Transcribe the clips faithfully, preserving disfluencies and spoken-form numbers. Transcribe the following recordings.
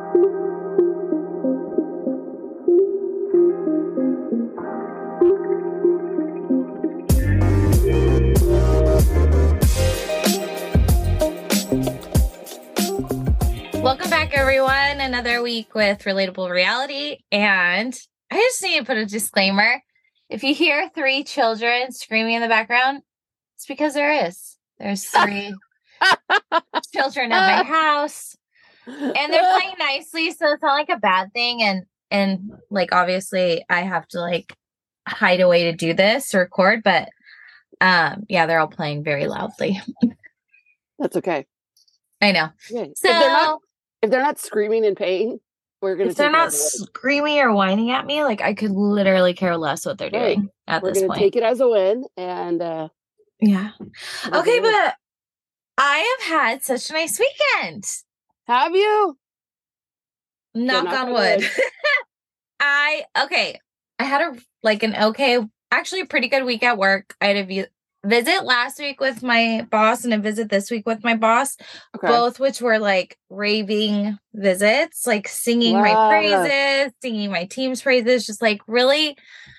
Welcome back, everyone. Another week with Relatable Reality. And I just need to put a disclaimer. If you hear three children screaming in the background, it's because there is. There's three children at my house. And they're playing nicely, so it's not like a bad thing. And, and like, obviously, I have to, like, hide a way to do this, to record. But, um, yeah, they're all playing very loudly. That's okay. I know. Yeah. So... If they're not- If they're not screaming in pain, we're gonna. If they're not screaming or whining at me, like I could literally care less what they're right. doing at we're this gonna point. Take it as a win, and uh, yeah. Okay, but I have had such a nice weekend. Have you? Knock, knock on, on wood. wood. I okay. I had a like an okay, actually a pretty good week at work. I had a view. Visit last week with my boss and a visit this week with my boss, okay. Both which were like raving visits, like singing wow. my praises, singing my team's praises, just like really,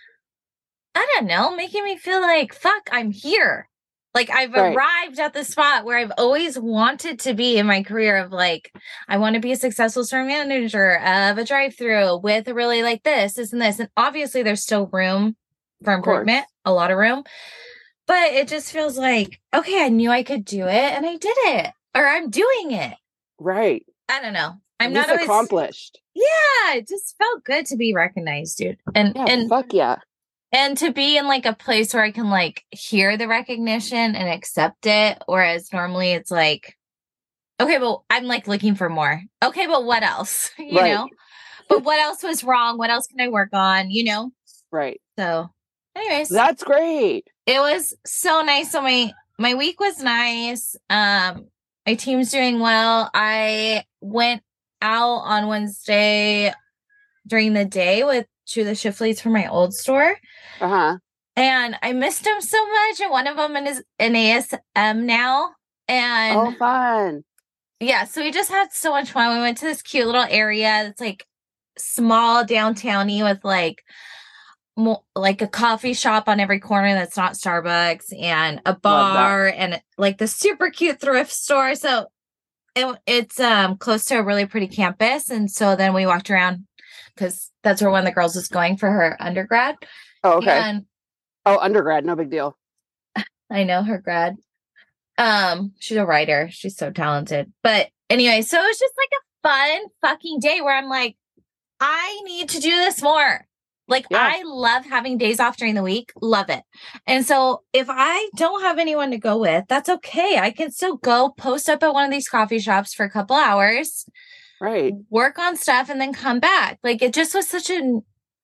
I don't know, making me feel like, fuck, I'm here. Like I've right. arrived at the spot where I've always wanted to be in my career of like, I want to be a successful store manager of a drive-through with a really like this, this, and this. And obviously there's still room for improvement, a lot of room. But it just feels like, okay, I knew I could do it and I did it. Or I'm doing it. Right. I don't know. I'm not always accomplished. Yeah, it just felt good to be recognized, dude. And yeah, and fuck yeah. And to be in like a place where I can like hear the recognition and accept it. Whereas normally it's like, okay, but I'm like looking for more. Okay, but what else? You right. know? But what else was wrong? What else can I work on? You know? Right. So anyways. That's great. It was so nice. So my, my week was nice. Um, my team's doing well. I went out on Wednesday during the day with two of the shift leads from my old store. Uh-huh. And I missed them so much. And one of them is an A S M now. And oh, fun. Yeah. So we just had so much fun. We went to this cute little area that's like small downtowny with like More, like a coffee shop on every corner that's not Starbucks and a bar and like the super cute thrift store. So it, it's um close to a really pretty campus. And so then we walked around because that's where one of the girls was going for her undergrad. Oh, okay. And, oh, undergrad. No big deal. I know her grad. Um, she's a writer. She's so talented. But anyway, so it was just like a fun fucking day where I'm like, I need to do this more. Like, yeah. I love having days off during the week. Love it. And so if I don't have anyone to go with, that's okay. I can still go post up at one of these coffee shops for a couple hours. Right. Work on stuff and then come back. Like, it just was such a,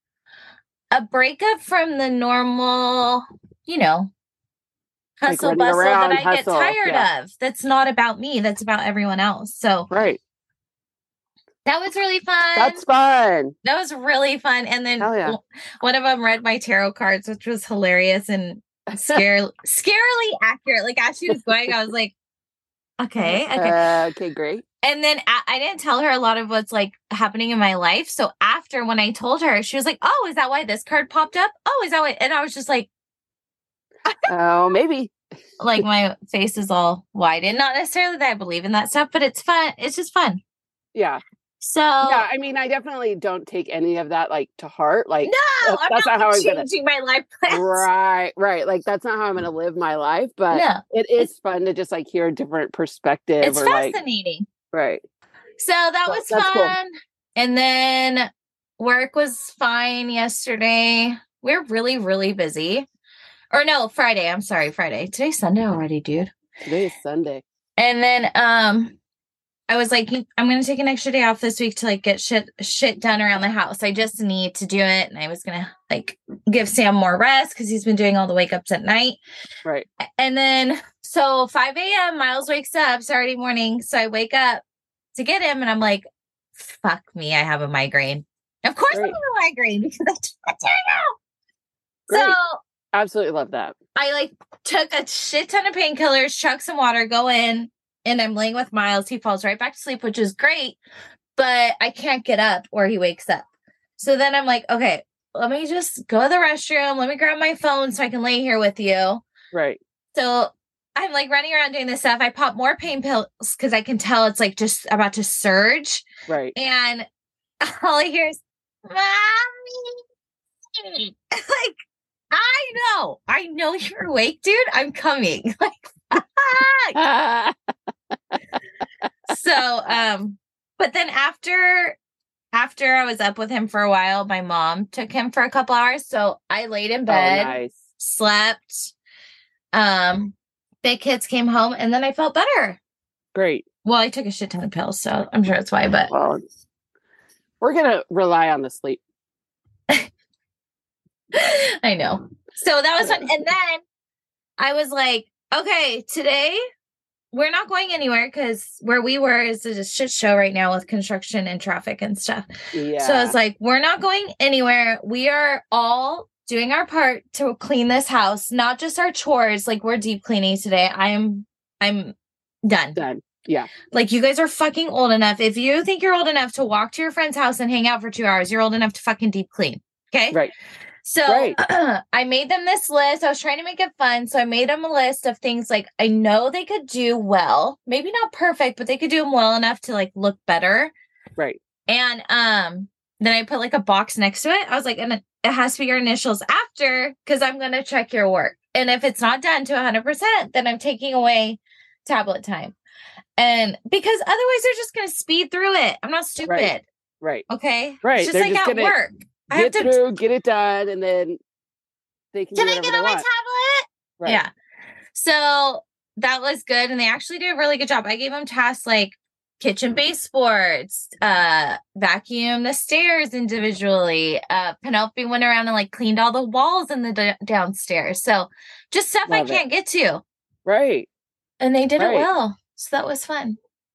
a breakup from the normal, you know, hustle like bustle around, that I hustle, get tired yeah. of. That's not about me. That's about everyone else. So. Right. That was really fun. That's fun. That was really fun. And then yeah. one of them read my tarot cards, which was hilarious and scare, scarily accurate. Like as she was going, I was like, okay, okay. Uh, okay, great. And then I, I didn't tell her a lot of what's like happening in my life. So after when I told her, she was like, oh, is that why this card popped up? Oh, is that why? And I was just like, oh, maybe. Like my face is all wide and not necessarily that I believe in that stuff, but it's fun. It's just fun. Yeah. So yeah, I mean, I definitely don't take any of that like to heart. Like, no, that's, I'm that's not, not how I'm changing gonna, my life plans. Right, right. Like that's not how I'm going to live my life. But no, it is fun to just like hear a different perspective. It's or, fascinating, like, right? So that so, was fun. Cool. And then work was fine yesterday. We're really, really busy. Or no, Friday. I'm sorry, Friday. Today's Sunday already, dude. Today is Sunday. And then um. I was like, I'm going to take an extra day off this week to like get shit shit done around the house. I just need to do it. And I was going to like give Sam more rest because he's been doing all the wake ups at night. Right. And then, so five a.m. Miles wakes up Saturday morning. So I wake up to get him and I'm like, fuck me. I have a migraine. Of course Great. I have a migraine because that's what I know. So absolutely love that. I like took a shit ton of painkillers, chuck some water, go in. And I'm laying with Miles. He falls right back to sleep, which is great. but I can't get up or he wakes up. So then I'm like, okay, let me just go to the restroom. Let me grab my phone so I can lay here with you. Right. So I'm like running around doing this stuff. I pop more pain pills because I can tell it's like just about to surge. Right. And all I hear is, Mommy. Like, I know. I know you're awake, dude. I'm coming. Like, so, um, but then after after I was up with him for a while, my mom took him for a couple hours. So I laid in bed, oh, nice. slept. Um, the kids came home, and then I felt better. Great. Well, I took a shit ton of pills, so I'm sure that's why. But well, we're gonna rely on the sleep. I know. So that was fun, and then I was like, okay, today we're not going anywhere because where we were is a shit show right now with construction and traffic and stuff. Yeah. So I was like, we're not going anywhere. We are all doing our part to clean this house, not just our chores. Like we're deep cleaning today. I'm, I'm done. Done. Yeah. Like you guys are fucking old enough. If you think you're old enough to walk to your friend's house and hang out for two hours, you're old enough to fucking deep clean. Okay. Right. So right. I made them this list. I was trying to make it fun. So I made them a list of things like I know they could do well, maybe not perfect, but they could do them well enough to like look better. Right. And um, then I put like a box next to it. I was like, and it has to be your initials after, because I'm going to check your work. And if it's not done to one hundred percent, then I'm taking away tablet time. And because otherwise they're just going to speed through it. I'm not stupid. Right. Right. Okay. Right. It's just they're like just at work. I have to through, get it done, and then they can. Can do I get on my want. tablet? Right. Yeah. So that was good, and they actually did a really good job. I gave them tasks like kitchen baseboards, uh, vacuum the stairs individually. Uh, Penelope went around and like cleaned all the walls in the d- downstairs. So just stuff Love I can't it. get to. Right. And they did right. it well. So that was fun.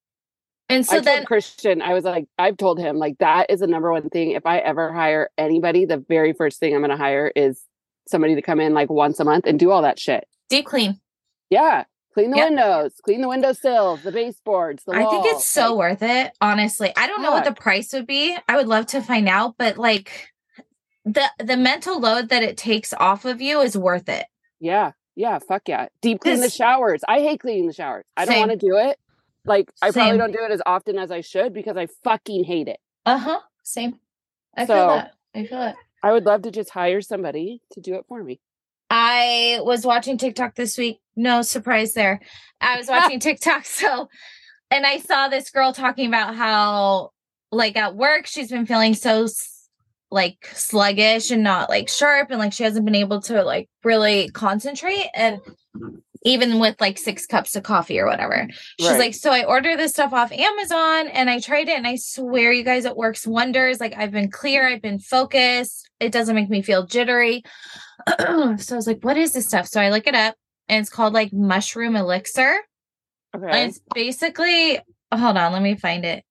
And so I then told Christian, I was like, I've told him like that is the number one thing. If I ever hire anybody, the very first thing I'm going to hire is somebody to come in like once a month and do all that shit. Deep clean. Yeah. Clean the yep. windows, clean the windowsills, the baseboards, the I walls. think it's so like, worth it. Honestly, I don't know what the price would be. I would love to find out, but like the, the mental load that it takes off of you is worth it. Yeah. Yeah. Fuck yeah. Deep clean the showers. I hate cleaning the showers. I don't want to do it. Like, I Same. probably don't do it as often as I should because I fucking hate it. Uh-huh. Same. I so, feel that. I feel it. I would love to just hire somebody to do it for me. I was watching TikTok this week. No surprise there. I was watching TikTok. So, and I saw this girl talking about how, like, at work, she's been feeling so, like, sluggish and not, like, sharp. And, like, she hasn't been able to, like, really concentrate. And even with like six cups of coffee or whatever. She's right. like, so I ordered this stuff off Amazon and I tried it and I swear you guys, it works wonders. Like I've been clear. I've been focused. It doesn't make me feel jittery. So I was like, what is this stuff? So I look it up and it's called like mushroom elixir. Okay. And it's basically, hold on, let me find it.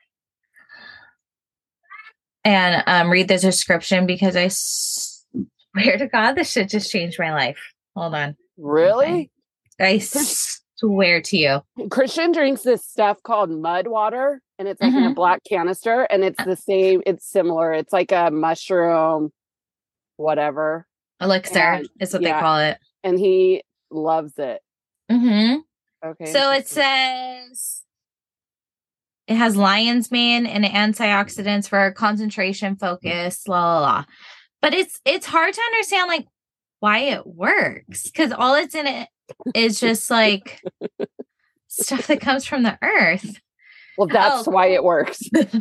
And um, read the description because I swear to God, this shit just changed my life. Hold on. Really? I swear to you. Christian drinks this stuff called mud water, and it's like mm-hmm. in a black canister, and it's the same. It's similar. It's like a mushroom, whatever. Elixir and, is what yeah, they call it. And he loves it. Mm-hmm. Okay. So it says it has lion's mane and antioxidants for concentration, focus, la la la. But it's it's hard to understand, like, why it works, because all it's in it is just like stuff that comes from the earth. Well, that's oh. why it works.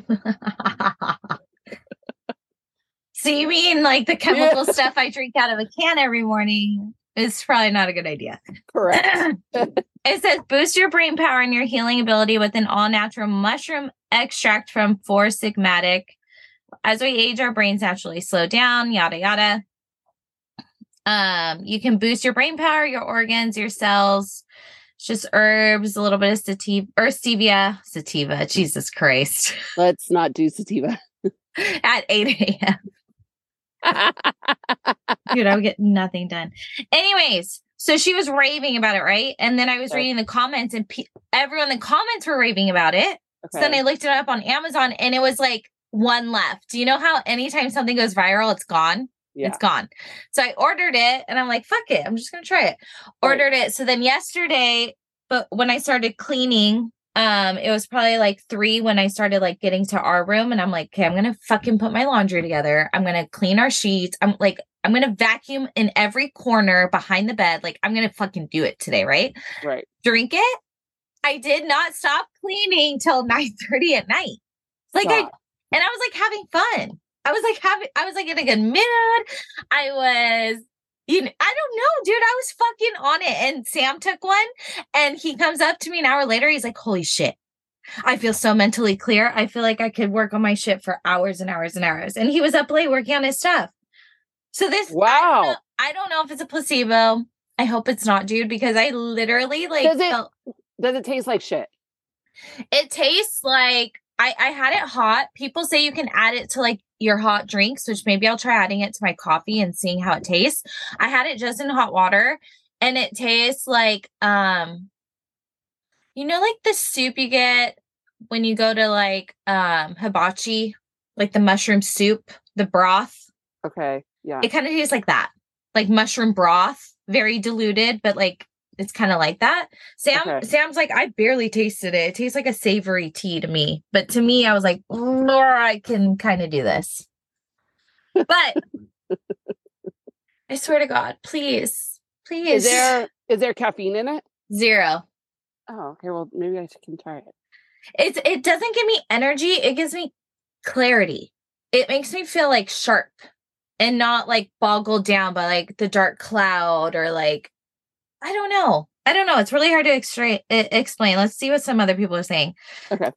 So you mean like the chemical yeah. stuff I drink out of a can every morning is probably not a good idea. Correct. It says boost your brain power and your healing ability with an all-natural mushroom extract from Four Sigmatic. As we age, our brains naturally slow down, yada yada. Um, you can boost your brain power, your organs, your cells. It's just herbs, a little bit of sativa or stevia. Sativa, Jesus Christ. Let's not do sativa. At eight a.m. Dude, I would get nothing done. Anyways, so she was raving about it, right? And then I was okay. reading the comments and pe- everyone in the comments were raving about it. So then I looked it up on Amazon and it was like one left. Do you know how anytime something goes viral, it's gone? Yeah. It's gone. So I ordered it and I'm like, fuck it. I'm just going to try it. Right. Ordered it. So then yesterday, but when I started cleaning, um, it was probably like three when I started like getting to our room and I'm like, okay, I'm going to fucking put my laundry together. I'm going to clean our sheets. I'm like, I'm going to vacuum in every corner behind the bed. Like I'm going to fucking do it today. Right. Right. Drink it. I did not stop cleaning till nine thirty at night. Like Stop. I, and I was like having fun. I was like having, I was like in a good mood. I was, you know, I don't know, dude. I was fucking on it. And Sam took one and he comes up to me an hour later. He's like, holy shit. I feel so mentally clear. I feel like I could work on my shit for hours and hours and hours. And he was up late working on his stuff. So this, wow. I don't know, I don't know if it's a placebo. I hope it's not, dude, because I literally like, does it, felt, does it taste like shit? It tastes like, I, I had it hot. People say you can add it to like your hot drinks, which maybe I'll try adding it to my coffee and seeing how it tastes. I had it just in hot water and it tastes like, um, you know, like the soup you get when you go to like, um, hibachi, like the mushroom soup, the broth. Okay. Yeah. It kind of tastes like that, like mushroom broth, very diluted, but like, it's kind of like that. Sam, okay. Sam's like, I barely tasted it. It tastes like a savory tea to me. But to me, I was like, Laura, I can kind of do this. But I swear to God, please, please. Is there is there caffeine in it? Zero. Oh, okay. Well, maybe I can try it. It's it doesn't give me energy. It gives me clarity. It makes me feel like sharp and not like boggled down by like the dark cloud or like, I don't know. I don't know. It's really hard to extra- explain. Let's see what some other people are saying. Okay.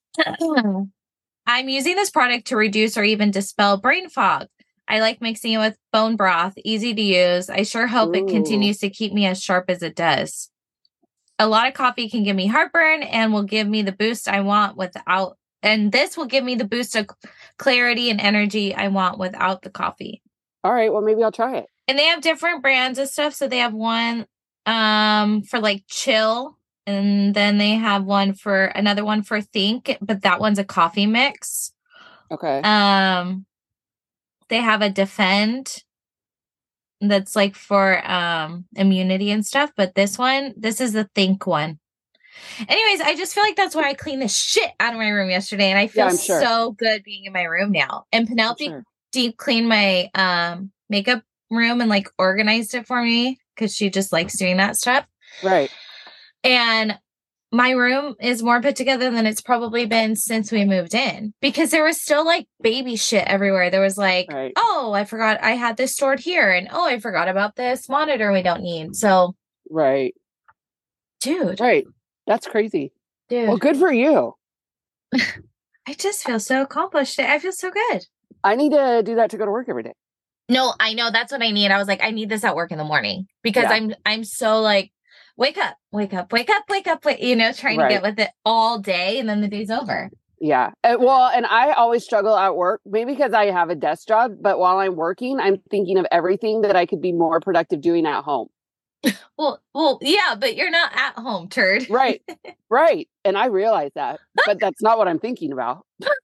I'm using this product to reduce or even dispel brain fog. I like mixing it with bone broth. Easy to use. I sure hope Ooh. It continues to keep me as sharp as it does. A lot of coffee can give me heartburn and will give me the boost I want without, and this will give me the boost of clarity and energy I want without the coffee. All right. Well, maybe I'll try it. And they have different brands of stuff. So they have one um for like chill, and then they have one for another one for think, but that one's a coffee mix. Okay. Um they have a defend that's like for um immunity and stuff, but this one, this is the think one. Anyways, I just feel like that's why I cleaned the shit out of my room yesterday, and I feel yeah, sure. so good being in my room now. And Penelope sure. deep cleaned my um makeup room and like organized it for me because she just likes doing that stuff. Right. And my room is more put together than it's probably been since we moved in, because there was still like baby shit everywhere. There was like, right. oh, I forgot I had this stored here. And oh, I forgot about this monitor we don't need. So. Right. Dude. Right. That's crazy. Dude. Well, good for you. I just feel so accomplished. I feel so good. I need to do that to go to work every day. No, I know that's what I need. I was like, I need this at work in the morning because yeah. I'm, I'm so like, wake up, wake up, wake up, wake up, wake, you know, trying right. to get with it all day. And then the day's over. Yeah. Uh, well, and I always struggle at work, maybe because I have a desk job, but while I'm working, I'm thinking of everything that I could be more productive doing at home. Well, well, yeah, but you're not at home, turd. Right. Right. And I realize that, but that's not what I'm thinking about.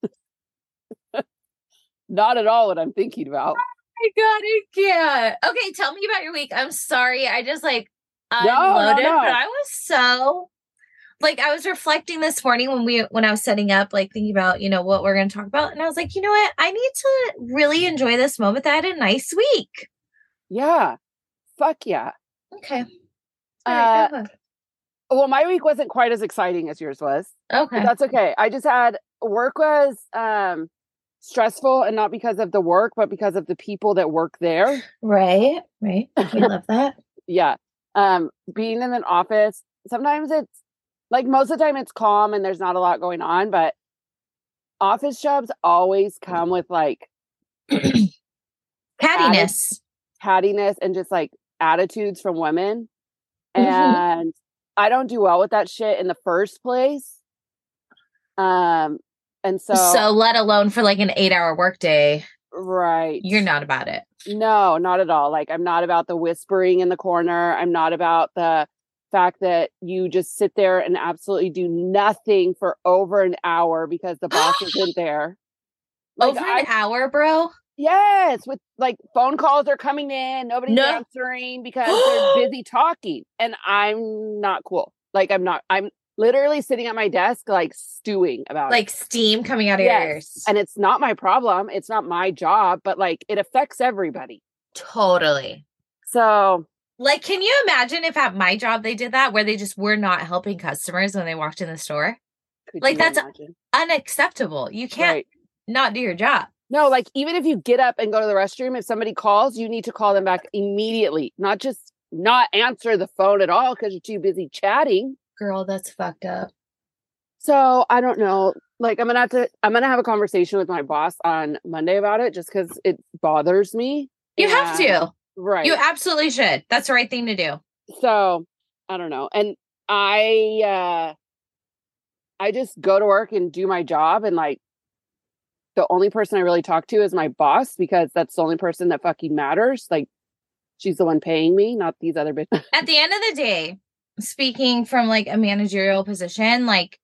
Not at all what I'm thinking about. Oh my God, I can't. Okay, tell me about your week. I'm sorry. I just like unloaded, no, no, no. but I was so like, I was reflecting this morning when we, when I was setting up, like thinking about, you know, what we're going to talk about. And I was like, you know what? I need to really enjoy this moment. That I had a nice week. Yeah. Fuck yeah. Okay. All right, uh, well, my week wasn't quite as exciting as yours was. Okay. But that's okay. I just had work was um, stressful, and not because of the work, but because of the people that work there. Right. Right. We love that. Yeah. Um, being in an office, sometimes it's like most of the time it's calm and there's not a lot going on, but office jobs always come with like cattiness, cattiness and just like attitudes from women. Mm-hmm. And I don't do well with that shit in the first place. Um, and so, so let alone for like an eight hour workday. Right. You're not about it. No, not at all. Like, I'm not about the whispering in the corner. I'm not about the fact that you just sit there and absolutely do nothing for over an hour because the boss isn't there. Like, over an I, hour, bro? Yes, with like phone calls are coming in, nobody's no. answering because they're busy talking, and I'm not cool. Like I'm not. I'm literally sitting at my desk, like stewing about like it. steam coming out of yes. your ears. And it's not my problem. It's not my job, but like it affects everybody. Totally. So, like, can you imagine if at my job they did that, where they just were not helping customers when they walked in the store? Like that's imagine? unacceptable. You can't right. not do your job. No, like even if you get up and go to the restroom, if somebody calls, you need to call them back immediately, not just not answer the phone at all because you're too busy chatting. Girl, that's fucked up. So I don't know. Like I'm gonna have to. I'm gonna have a conversation with my boss on Monday about it, just because it bothers me. You and, have to, right? You absolutely should. That's the right thing to do. So I don't know, and I, uh I just go to work and do my job, and like. The only person I really talk to is my boss because that's the only person that fucking matters. Like she's the one paying me, not these other bitches. At the end of the day, speaking from like a managerial position, like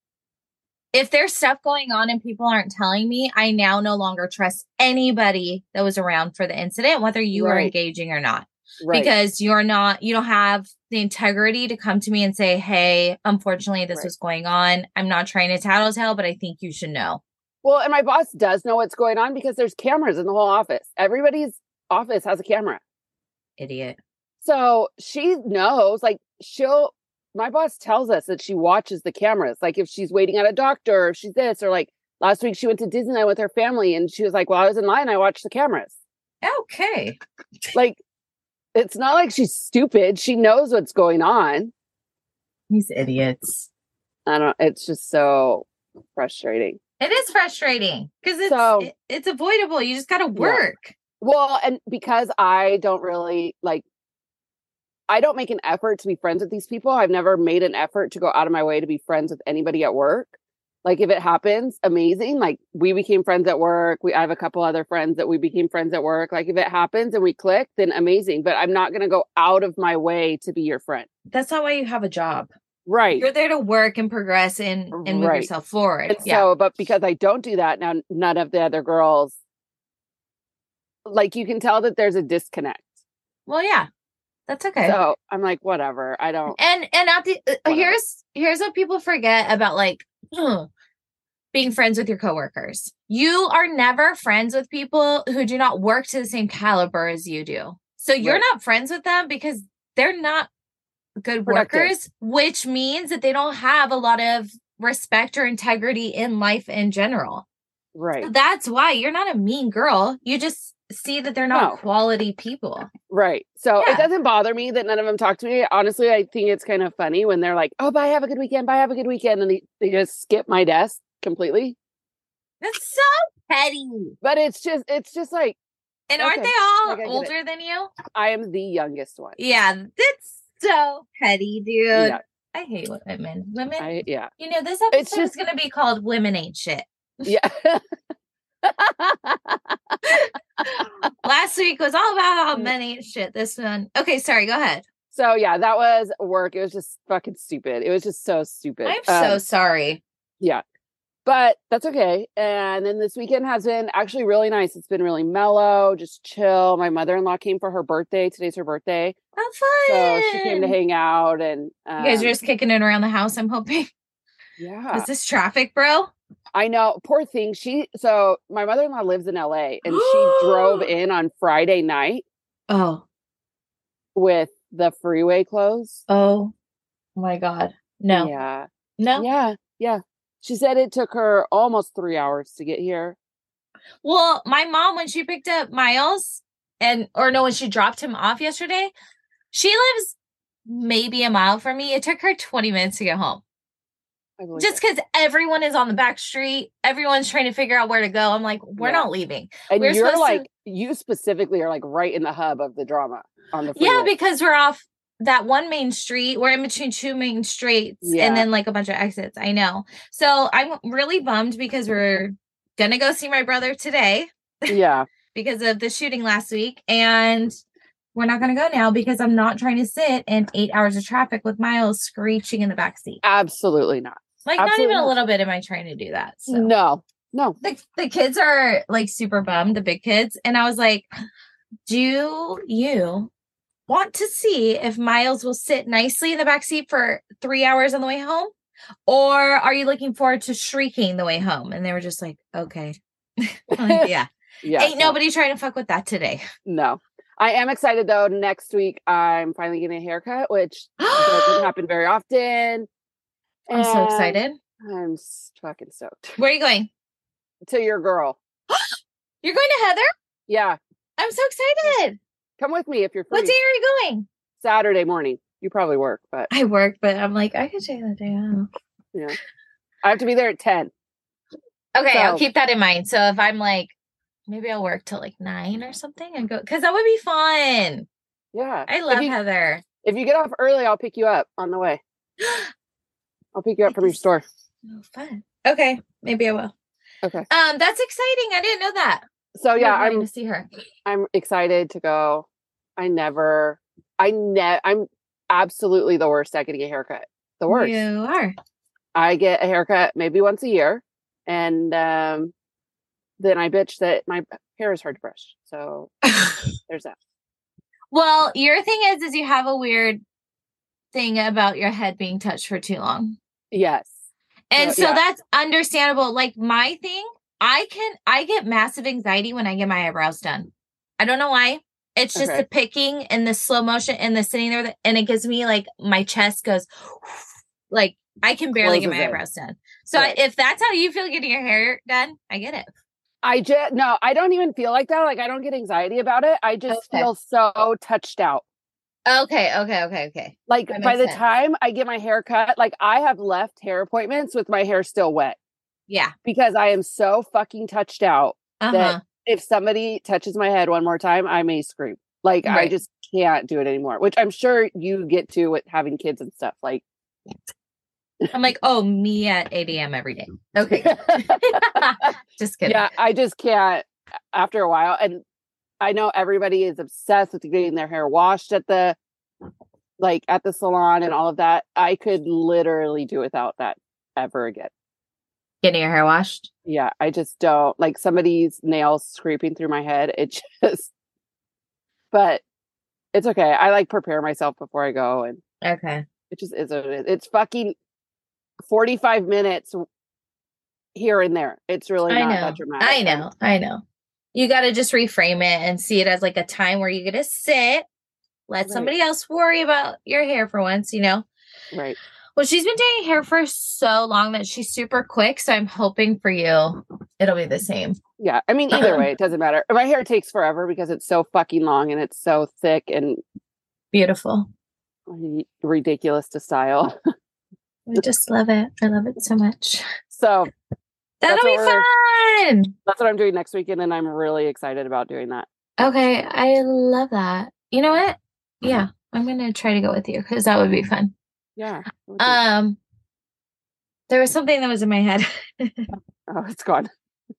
if there's stuff going on and people aren't telling me, I now no longer trust anybody that was around for the incident, whether you right. are engaging or not, right. because you're not, you don't have the integrity to come to me and say, hey, unfortunately, this right. was going on. I'm not trying to tattletale, but I think you should know. Well, and my boss does know what's going on because there's cameras in the whole office. Everybody's office has a camera. Idiot. So she knows, like she'll, my boss tells us that she watches the cameras. Like if she's waiting at a doctor, or if she's this, or like last week she went to Disneyland with her family and she was like, well, I was in line. I watched the cameras. Okay. Like, it's not like she's stupid. She knows what's going on. These idiots. I don't, it's just so frustrating. It is frustrating because it's so, it, it's avoidable. You just got to work. Yeah. Well, and because I don't really like, I don't make an effort to be friends with these people. I've never made an effort to go out of my way to be friends with anybody at work. Like if it happens, amazing. Like we became friends at work. We I have a couple other friends that we became friends at work. Like if it happens and we click, then amazing. But I'm not going to go out of my way to be your friend. That's not why you have a job. Right. You're there to work and progress and, and move right. yourself forward. And yeah. So, but because I don't do that now, none of the other girls, like you can tell that there's a disconnect. Well, yeah, that's okay. So I'm like, whatever. I don't. And, and at the, uh, here's, here's what people forget about like being friends with your coworkers. You are never friends with people who do not work to the same caliber as you do. So you're right. not friends with them because they're not good productive. Workers, which means that they don't have a lot of respect or integrity in life in general. Right. So that's why you're not a mean girl. You just see that they're not no. quality people. Right. So yeah. it doesn't bother me that none of them talk to me. Honestly, I think it's kind of funny when they're like, oh, bye, have a good weekend. Bye, have a good weekend. And they, they just skip my desk completely. That's so petty. But it's just, it's just like. And okay, aren't they all like older than you? I am the youngest one. Yeah. That's so petty, dude. Yeah. I hate women. Women, I, yeah. You know, this episode just, is going to be called Women Ain't Shit. Yeah. Last week was all about how men ain't shit. This one. Okay, sorry, go ahead. So, yeah, that was work. It was just fucking stupid. It was just so stupid. I'm um, so sorry. Yeah. But that's okay. And then this weekend has been actually really nice. It's been really mellow, just chill. My mother-in-law came for her birthday. Today's her birthday. Oh, fun. So she came to hang out. And um, you guys are just kicking it around the house, I'm hoping. Yeah. Is this traffic, bro? I know. Poor thing. She, so my mother-in-law lives in L A and she drove in on Friday night. Oh. With the freeway closed. Oh my God. No. Yeah. No. Yeah. Yeah. She said it took her almost three hours to get here. Well, my mom, when she picked up Miles and, or no, when she dropped him off yesterday, she lives maybe a mile from me. It took her twenty minutes to get home. Just because everyone is on the back street. Everyone's trying to figure out where to go. I'm like, we're yeah. not leaving. And we're you're like, to... you specifically are like right in the hub of the drama on the freeway. Yeah, because we're off that one main street. We're in between two main streets yeah. and then like a bunch of exits. I know. So I'm really bummed because we're going to go see my brother today. Yeah. Because of the shooting last week. And we're not going to go now because I'm not trying to sit in eight hours of traffic with Miles screeching in the backseat. Absolutely not. Like, Absolutely not even not. a little bit am I trying to do that. So. No, no. The, the kids are like super bummed, the big kids. And I was like, do you want to see if Miles will sit nicely in the backseat for three hours on the way home? Or are you looking forward to shrieking the way home? And they were just like, okay. Like, yeah. yeah. Ain't no. nobody trying to fuck with that today. No. I am excited though. Next week, I'm finally getting a haircut, which doesn't happen very often. I'm so excited. I'm fucking stoked. Where are you going? To your girl. You're going to Heather? Yeah. I'm so excited. Come with me if you're free. What day are you going? Saturday morning. You probably work, but I work, but I'm like, I could take that day off. Yeah. I have to be there at ten. Okay, so, I'll keep that in mind. So if I'm like, maybe I'll work till like nine or something and go, because that would be fun. Yeah. I love if you, Heather. If you get off early, I'll pick you up on the way. I'll pick you up from your store. Oh, fun. Okay, maybe I will. Okay. Um, that's exciting. I didn't know that. So yeah, I'm going to see her. I'm excited to go. I never, I ne, I'm absolutely the worst at getting a haircut. The worst. You are. I get a haircut maybe once a year, and um, then I bitch that my hair is hard to brush. So there's that. Well, your thing is, is you have a weird thing about your head being touched for too long. Yes. And so, so yeah. that's understandable. Like my thing, I can, I get massive anxiety when I get my eyebrows done. I don't know why. It's just okay. the picking and the slow motion and the sitting there. And it gives me like, my chest goes like, I can barely Closes get my in. eyebrows done. So right. I, if that's how you feel getting your hair done, I get it. I just, no, I don't even feel like that. Like I don't get anxiety about it. I just okay. feel so touched out. Okay, okay, okay, okay. Like by the sense. time I get my hair cut, like I have left hair appointments with my hair still wet. Yeah. Because I am so fucking touched out uh-huh. that if somebody touches my head one more time, I may scream. Like right. I just can't do it anymore, which I'm sure you get to with having kids and stuff. Like I'm like, oh, me at eight a.m. every day. Okay. Just kidding. Yeah, I just can't after a while. And I know everybody is obsessed with getting their hair washed at the, like at the salon and all of that. I could literally do without that ever again. Getting your hair washed? Yeah, I just don't like somebody's nails scraping through my head. It just, but it's okay. I like prepare myself before I go, and okay, it just is what it is. It's fucking forty-five minutes here and there. It's really I not know. that dramatic. I know. I know. You got to just reframe it and see it as like a time where you get to sit, let right. somebody else worry about your hair for once, you know? Right. Well, she's been doing hair for so long that she's super quick. So I'm hoping for you, it'll be the same. Yeah. I mean, either way, it doesn't matter. My hair takes forever because it's so fucking long and it's so thick and beautiful. Ridiculous to style. I just love it. I love it so much. So that'll be fun. That's what I'm doing next weekend, and I'm really excited about doing that. Okay, I love that. You know what? Yeah, I'm gonna try to go with you because that would be fun. Yeah. Um, there was something that was in my head. Oh, it's gone.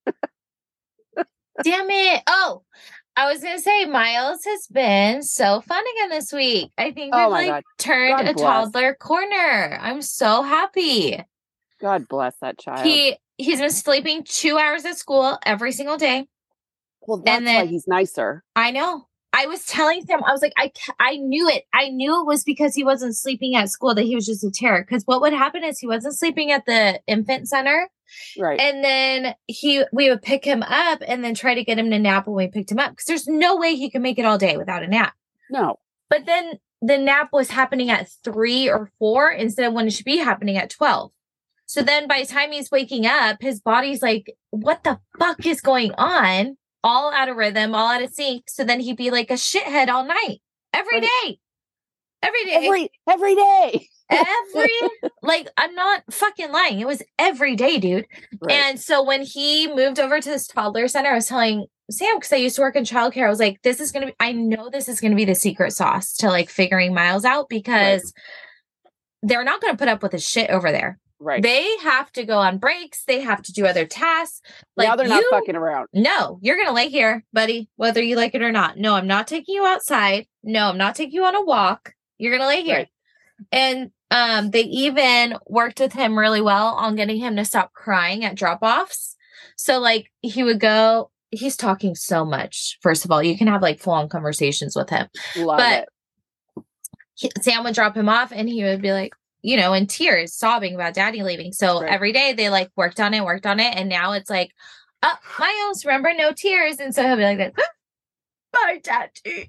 Damn it! Oh, I was gonna say Miles has been so fun again this week. I think oh we've my like God. turned God a bless. toddler corner. I'm so happy. God bless that child. He he's been sleeping two hours at school every single day. Well, that's and then, why he's nicer. I know. I was telling him, I was like, I, I knew it. I knew it was because he wasn't sleeping at school, that he was just a terror. Because what would happen is he wasn't sleeping at the infant center. Right. And then he, we would pick him up and then try to get him to nap when we picked him up. Because there's no way he could make it all day without a nap. No. But then the nap was happening at three or four instead of when it should be happening at twelve. So then by the time he's waking up, his body's like, what the fuck is going on? All out of rhythm, all out of sync. So then he'd be like a shithead all night, every right. day, every day, every, every day, every, like, I'm not fucking lying. It was every day, dude. Right. And so when he moved over to this toddler center, I was telling Sam, because I used to work in childcare, I was like, this is going to be, I know this is going to be the secret sauce to like figuring Miles out, because right. they're not going to put up with his shit over there. Right. They have to go on breaks. They have to do other tasks. Like now they're you, not fucking around. No, you're going to lay here, buddy, whether you like it or not. No, I'm not taking you outside. No, I'm not taking you on a walk. You're going to lay here. Right. And um, they even worked with him really well on getting him to stop crying at drop-offs. So like he would go, he's talking so much. First of all, you can have like full on conversations with him. Love but it. He, Sam would drop him off and he would be like, you know, in tears, sobbing about daddy leaving. So right. every day they like worked on it, worked on it. And now it's like, oh, Miles, remember, no tears. And so he'll be like, that, bye, daddy.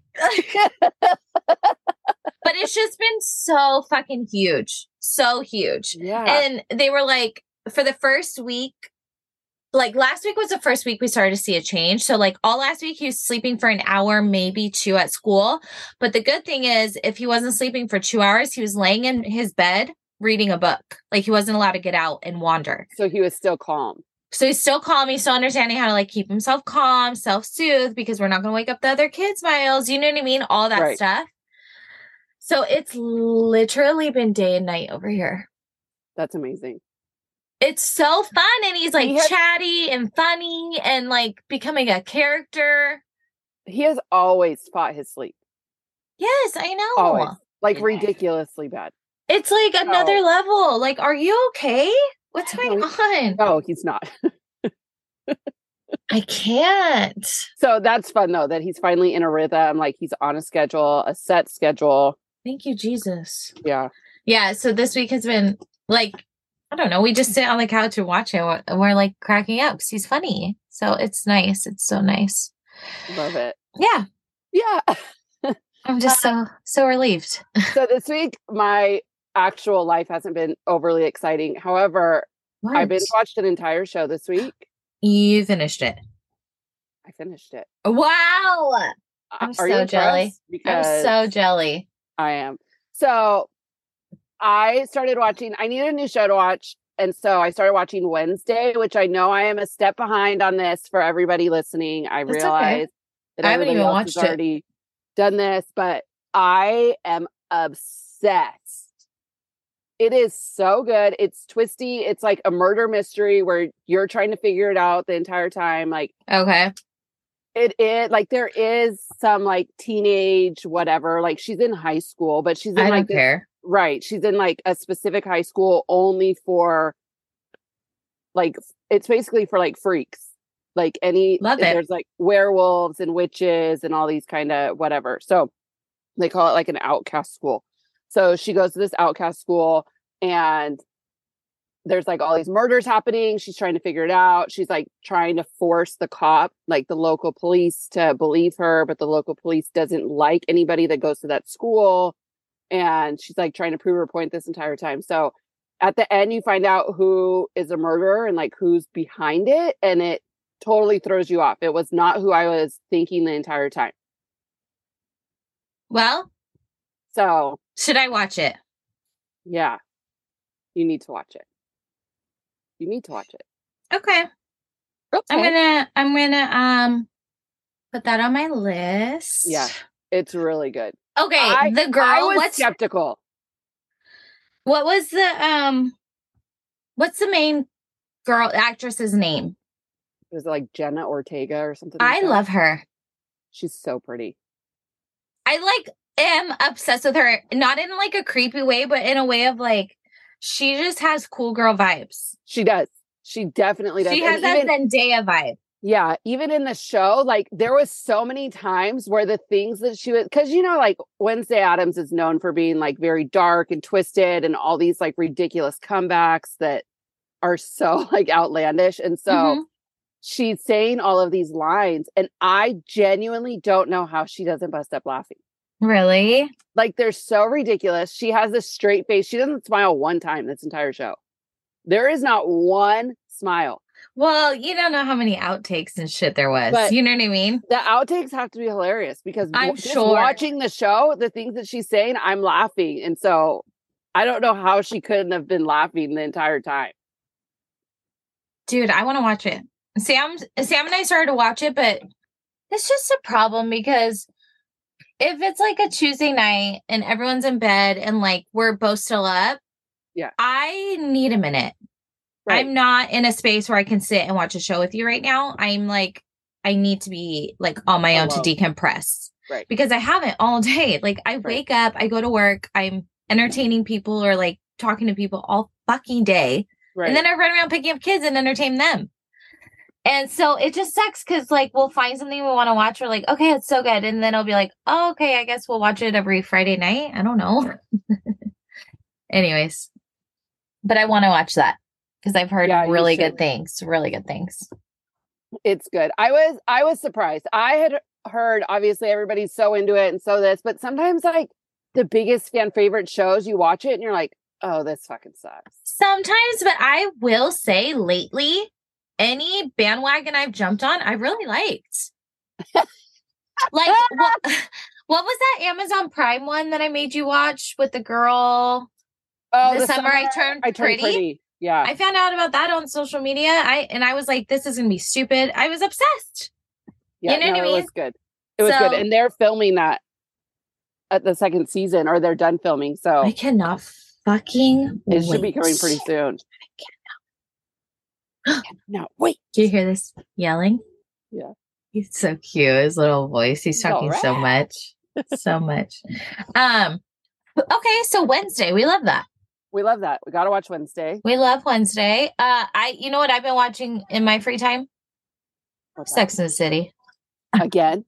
But it's just been so fucking huge. So huge. Yeah. And they were like, for the first week, like last week was the first week we started to see a change. So like all last week he was sleeping for an hour, maybe two at school. But the good thing is if he wasn't sleeping for two hours, he was laying in his bed reading a book. Like he wasn't allowed to get out and wander. So he was still calm. So he's still calm. He's still understanding how to like keep himself calm, self-soothe, because we're not going to wake up the other kids, Miles. You know what I mean? All that right. stuff. So it's literally been day and night over here. That's amazing. It's so fun. And he's like he has, chatty and funny and like becoming a character. He has always fought his sleep. Yes, I know. Always. Like ridiculously bad. It's like another oh. level. Like, are you okay? What's going no, on? No, he's not. I can't. So that's fun though, that he's finally in a rhythm. Like he's on a schedule, a set schedule. Thank you, Jesus. Yeah. Yeah. So this week has been like, I don't know. We just sit on the couch and watch it and we're like cracking up because he's funny. So it's nice. It's so nice. Love it. Yeah. Yeah. I'm just so, so relieved. So this week, my actual life hasn't been overly exciting. However, what? I binge watched an entire show this week. You finished it. I finished it. Wow. I'm Are so jelly. Because I'm so jelly. I am. So I started watching, I needed a new show to watch. And so I started watching Wednesday, which I know I am a step behind on this for everybody listening. I That's realize okay. that I haven't everybody even else watched has already it. done this, but I am obsessed. It is so good. It's twisty. It's like a murder mystery where you're trying to figure it out the entire time. Like, okay. It is like there is some like teenage whatever. Like she's in high school, but she's in I like don't care. Right. She's in like a specific high school only for like, it's basically for like freaks. Like any, Love it. There's like werewolves and witches and all these kind of whatever. So they call it like an outcast school. So she goes to this outcast school and there's like all these murders happening. She's trying to figure it out. She's like trying to force the cop, like the local police, to believe her, but the local police doesn't like anybody that goes to that school. And she's like trying to prove her point this entire time. So at the end, you find out who is a murderer and like who's behind it. And it totally throws you off. It was not who I was thinking the entire time. Well, so should I watch it? Yeah, you need to watch it. You need to watch it. Okay. okay. I'm gonna, I'm gonna, um, put that on my list. Yeah, it's really good. Okay, I, the girl. I was what's skeptical. What was the um? What's the main girl actress's name? Was it like Jenna Ortega or something? I like that? love her. She's so pretty. I like am obsessed with her, not in like a creepy way, but in a way of like she just has cool girl vibes. She does. She definitely does. She has and that even, Zendaya vibe. Yeah, even in the show, like there was so many times where the things that she was, because you know, like Wednesday Addams is known for being like very dark and twisted and all these like ridiculous comebacks that are so like outlandish. And so mm-hmm. she's saying all of these lines, and I genuinely don't know how she doesn't bust up laughing. Really? Like they're so ridiculous. She has this straight face. She doesn't smile one time this entire show. There is not one smile. Well, you don't know how many outtakes and shit there was. But you know what I mean? The outtakes have to be hilarious because I'm just sure watching the show, the things that she's saying, I'm laughing. And so I don't know how she couldn't have been laughing the entire time. Dude, I want to watch it. Sam, Sam and I started to watch it, but it's just a problem because if it's like a Tuesday night and everyone's in bed and like we're both still up, Yeah. I need a minute. Right. I'm not in a space where I can sit and watch a show with you right now. I'm like, I need to be like on my own to decompress. Right. Because I haven't all day. Like I right. wake up, I go to work, I'm entertaining people or like talking to people all fucking day. Right. And then I run around picking up kids and entertain them. And so it just sucks because like we'll find something we want to watch. We're like, okay, it's so good. And then I'll be like, oh, okay, I guess we'll watch it every Friday night. I don't know. Anyways. But I want to watch that because I've heard yeah, really good things. Really good things. It's good. I was I was surprised. I had heard obviously everybody's so into it and so this, but sometimes like the biggest fan favorite shows, you watch it and you're like, oh, this fucking sucks. Sometimes, but I will say lately, any bandwagon I've jumped on, I really liked. Like, what, what was that Amazon Prime one that I made you watch with the girl? Oh, the, the summer, summer I turned I turned pretty. pretty. Yeah. I found out about that on social media. I and I was like, this is gonna be stupid. I was obsessed. Yeah, you know no, what I mean? It was good. It was so, good. And they're filming that at the second season, or they're done filming. So I cannot fucking It wait. should be coming pretty soon. No, wait. Do you hear this yelling? Yeah. He's so cute. His little voice. He's talking right. so much. So much. Um, okay, so Wednesday. We love that. We love that. We gotta watch Wednesday. We love Wednesday. Uh I you know what I've been watching in my free time? What's Sex and the City. Again.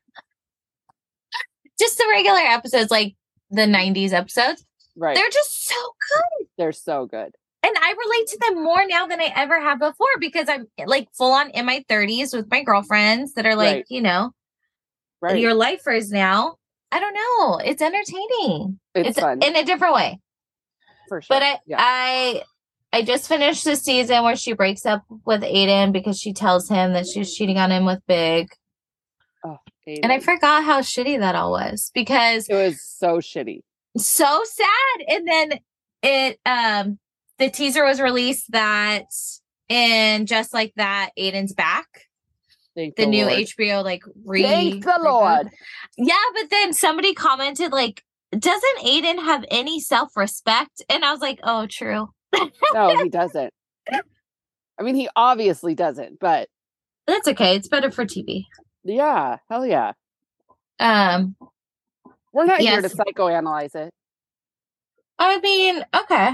Just the regular episodes, like the nineties episodes. Right. They're just so good. They're so good. And I relate to them more now than I ever have before because I'm like full on in my thirties with my girlfriends that are like, right. you know, right. your lifers now. I don't know. It's entertaining. It's, it's fun. In a different way. For sure. But I, yeah. I, I just finished the season where she breaks up with Aiden because she tells him that she's cheating on him with Big. Oh, Aiden. And I forgot how shitty that all was because it was so shitty. So sad. And then it, um, the teaser was released that in Just Like That, Aiden's back. Thank the, the new Lord. H B O, like, re. Thank the Lord. Yeah, but then somebody commented, like, doesn't Aiden have any self-respect? And I was like, oh, true. No, he doesn't. I mean, he obviously doesn't, but. That's okay. It's better for T V. Yeah. Hell yeah. Um, We're not yes. here to psychoanalyze it. I mean, okay.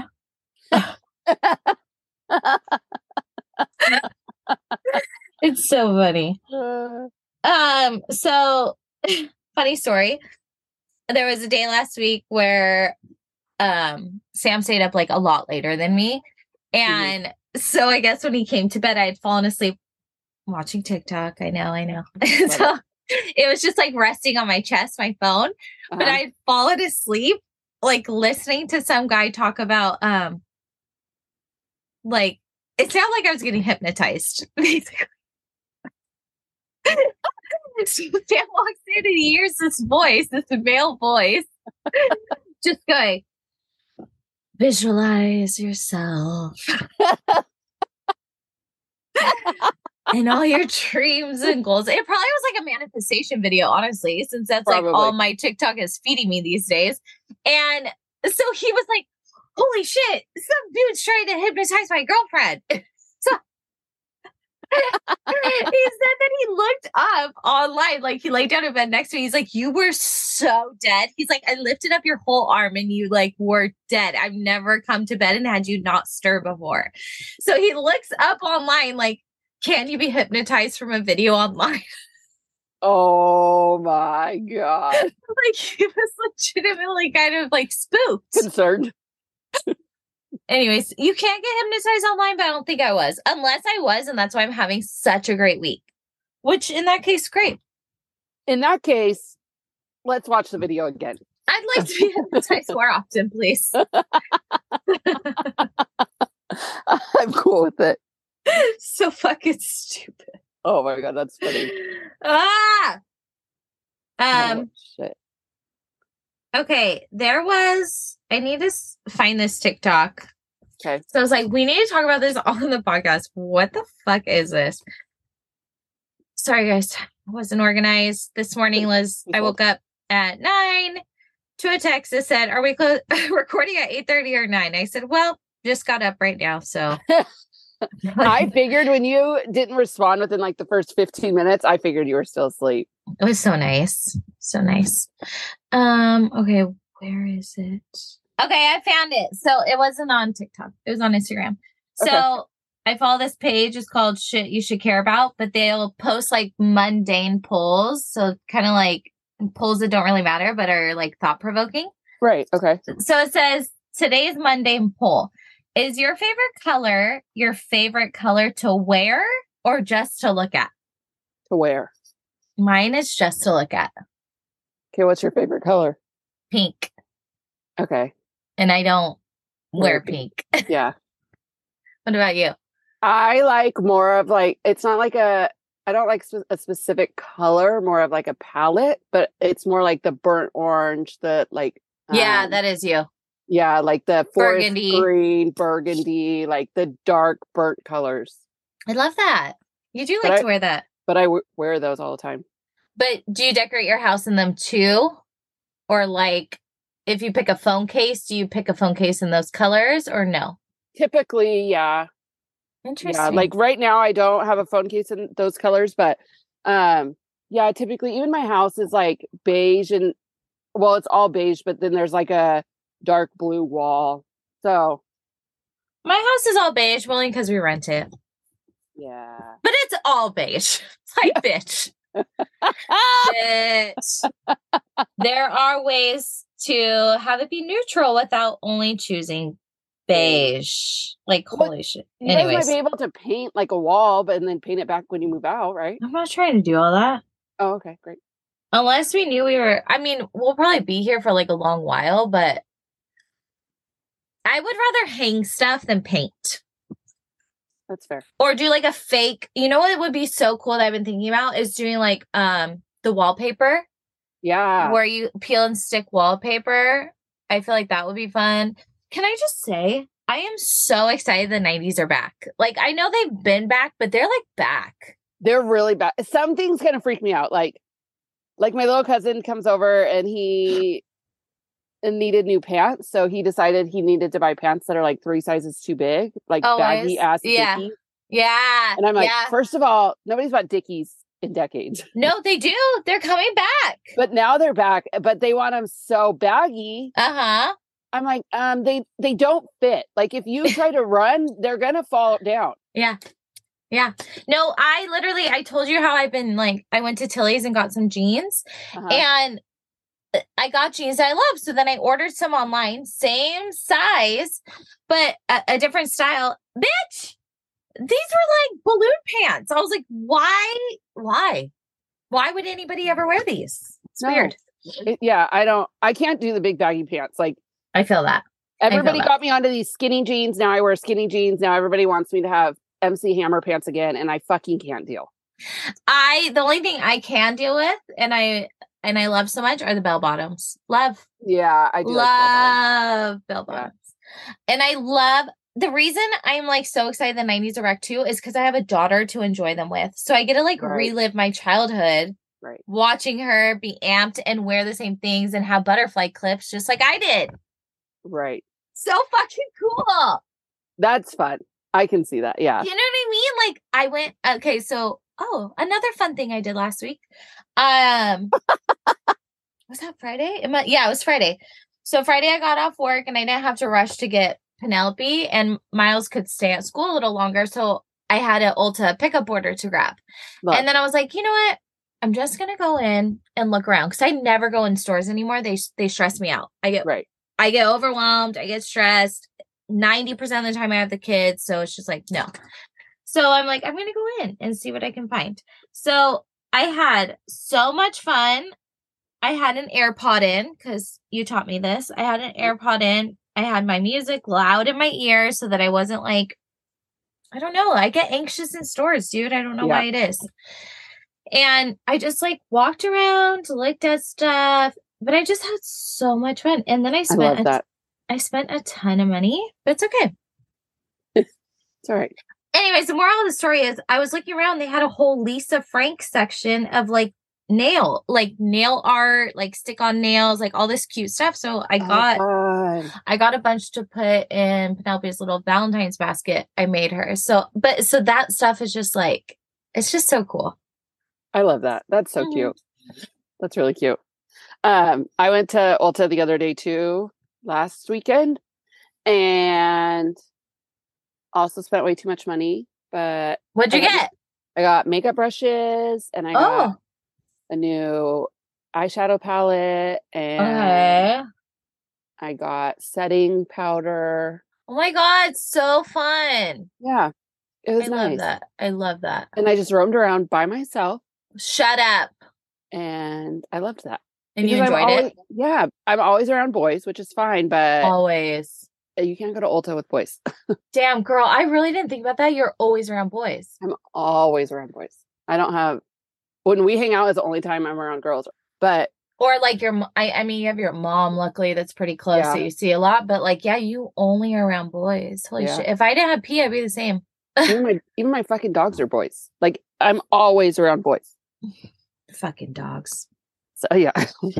It's so funny. Uh, um, so funny story. There was a day last week where um Sam stayed up like a lot later than me. And mm-hmm. so I guess when he came to bed, I had fallen asleep watching TikTok. I know, I know. So it was just like resting on my chest, my phone. Uh-huh. But I'd fallen asleep, like listening to some guy talk about um like it sounded like I was getting hypnotized, basically. So Sam walks in and he hears this voice, this male voice, just going, visualize yourself and all your dreams and goals. It probably was like a manifestation video, honestly, since that's probably. Like all my TikTok is feeding me these days. And so he was like, holy shit, some dude's trying to hypnotize my girlfriend. So he said that he looked up online, like he laid down in bed next to me. He's like, you were so dead. He's like, I lifted up your whole arm and you like were dead. I've never come to bed and had you not stir before. So he looks up online, like, can you be hypnotized from a video online? Oh my God. Like he was legitimately kind of like spooked. Concerned. Anyways, you can't get hypnotized online, but I don't think I was. Unless I was, and that's why I'm having such a great week. Which, in that case, great. In that case, let's watch the video again. I'd like to be hypnotized more often, please. I'm cool with it. So fucking stupid. Oh my God, that's funny. Ah! Um, oh, shit. Okay, there was, I need to find this TikTok. Okay. So I was like, we need to talk about this on the podcast. What the fuck is this? Sorry, guys. I wasn't organized. This morning was, I woke up at nine to a text that said, are we clo- recording at eight thirty or nine? I said, well, just got up right now. So I figured when you didn't respond within like the first fifteen minutes, I figured you were still asleep. It was so nice. So nice. Um, okay, where is it? Okay, I found it. So it wasn't on TikTok. It was on Instagram. So okay. I follow this page. It's called Shit You Should Care About, but they'll post like mundane polls. So kind of like polls that don't really matter, but are like thought provoking. Right. Okay. So it says, today's mundane poll. Is your favorite color your favorite color to wear or just to look at? To wear. Mine is just to look at. Okay. What's your favorite color? Pink. Okay. And I don't wear pink. pink. Yeah. What about you? I like more of like, it's not like a, I don't like sp- a specific color, more of like a palette, but it's more like the burnt orange, the like. Yeah, um, that is you. Yeah, like the forest Burgundy. green, burgundy, like the dark burnt colors. I love that. You do But like I- to wear that. But I w- wear those all the time. But do you decorate your house in them too? Or like, if you pick a phone case, do you pick a phone case in those colors or no? Typically, yeah. Interesting. Yeah, like right now I don't have a phone case in those colors, but um yeah, typically even my house is like beige and well, it's all beige, but then there's like a dark blue wall. So my house is all beige, only because we rent it. yeah. But it's all beige. It's like, bitch. Bitch. There are ways to have it be neutral without only choosing beige. Like, holy well, shit. You Anyways. guys might be able to paint like a wall, but and then paint it back when you move out, right? I'm not trying to do all that. Oh, okay, great. Unless we knew we were, I mean, we'll probably be here for like a long while, but I would rather hang stuff than paint. That's fair. Or do like a fake, you know what would be so cool that I've been thinking about is doing like um the wallpaper. Yeah. Where you peel and stick wallpaper. I feel like that would be fun. Can I just say, I am so excited the nineties are back. Like, I know they've been back, but they're like back. They're really back. Some things kind of freak me out. Like, like my little cousin comes over and he needed new pants. So he decided he needed to buy pants that are like three sizes too big, like Always. baggy ass Yeah. Dickies. Yeah. And I'm like, yeah. first of all, nobody's bought Dickies in decades. No, they do. They're coming back. But now they're back, but they want them so baggy. Uh-huh. I'm like, um, they they don't fit. Like if you try to run, they're gonna fall down. Yeah. Yeah. No, I literally, I told you how I've been like, I went to Tilly's and got some jeans Uh-huh. and I got jeans that I love. So then I ordered some online, same size, but a, a different style. Bitch, these were like balloon pants. I was like, why, why, why would anybody ever wear these? It's No. weird. It, yeah, I don't, I can't do the big baggy pants. Like I feel that. everybody I feel that. got me onto these skinny jeans. Now I wear skinny jeans. Now everybody wants me to have M C Hammer pants again. And I fucking can't deal. I, the only thing I can deal with, and I, and I love so much are the bell bottoms. Love. Yeah, I do. Love bell Yeah. bottoms. And I love the reason I'm like so excited the nineties are back too is because I have a daughter to enjoy them with. So I get to like Right. relive my childhood, Right. watching her be amped and wear the same things and have butterfly clips just like I did. Right. So fucking cool. That's fun. I can see that. Yeah. You know what I mean? Like I went, okay, so, oh, another fun thing I did last week. Um, was that Friday? It might, yeah, it was Friday. So Friday I got off work and I didn't have to rush to get Penelope and Miles could stay at school a little longer. So I had an Ulta pickup order to grab. Look, And then I was like, you know what? I'm just going to go in and look around because I never go in stores anymore. They, they stress me out. I get, right. I get overwhelmed. I get stressed. ninety percent of the time I have the kids. So it's just like, no. So I'm like, I'm going to go in and see what I can find. So I had so much fun. I had an AirPod in because you taught me this. I had an AirPod in. I had my music loud in my ears so that I wasn't like, I don't know. I get anxious in stores, dude. I don't know Yeah. why it is. And I just like walked around, looked at stuff, but I just had so much fun. And then I I spent, love a, that. I spent a ton of money, but it's okay. It's all right. Anyways, the moral of the story is I was looking around. They had a whole Lisa Frank section of like nail, like nail art, like stick on nails, like all this cute stuff. So I got, oh, I got a bunch to put in Penelope's little Valentine's basket I made her. So, but so that stuff is just like, it's just so cool. I love that. That's so mm-hmm. cute. That's really cute. Um, I went to Ulta the other day too, last weekend, and also spent way too much money. But what'd you I got, get? I got makeup brushes, and I oh. got a new eyeshadow palette, and okay. I got setting powder. Oh my god, so fun! Yeah, it was I nice. love that. I love that. And I just roamed around by myself. Shut up. And I loved that. And because you enjoyed always, it? Yeah, I'm always around boys, which is fine, but always. You can't go to Ulta with boys. Damn, girl, I really didn't think about that. You're always around boys. I'm always around boys. I don't have, when we hang out is the only time I'm around girls. But or like your, I, I mean, you have your mom, luckily, that's pretty close, yeah. So you see a lot. But like, yeah, you only are around boys. Holy yeah. shit. If I didn't have P, I'd be the same. even my even my fucking dogs are boys. Like, I'm always around boys. Fucking dogs. So yeah.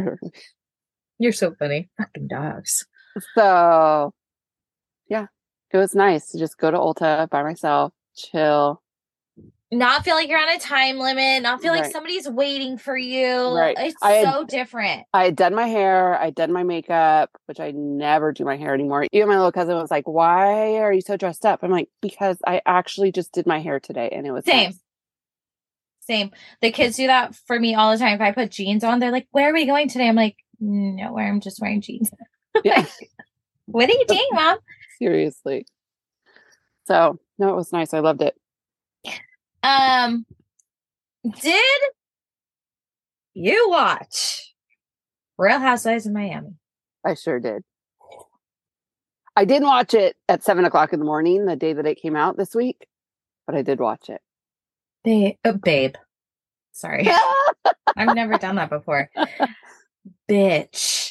You're so funny. Fucking dogs. So yeah, it was nice to just go to Ulta by myself, chill. Not feel like you're on a time limit. Not feel right. like somebody's waiting for you. Right. It's I so had, different. I had done my hair. I done my makeup, which I never do my hair anymore. Even my little cousin was like, "Why are you so dressed up?" I'm like, "Because I actually just did my hair today, and it was same." Nice. Same. The kids do that for me all the time. If I put jeans on, they're like, "Where are we going today?" I'm like, "Nowhere. I'm just wearing jeans." Yeah. What are you doing, Mom? Seriously. So no, it was nice. I loved it. Um, did you watch Real Housewives of Miami? I sure did. I didn't watch it at seven o'clock in the morning, the day that it came out this week, but I did watch it. Babe, oh, babe. Sorry. I've never done that before. Bitch.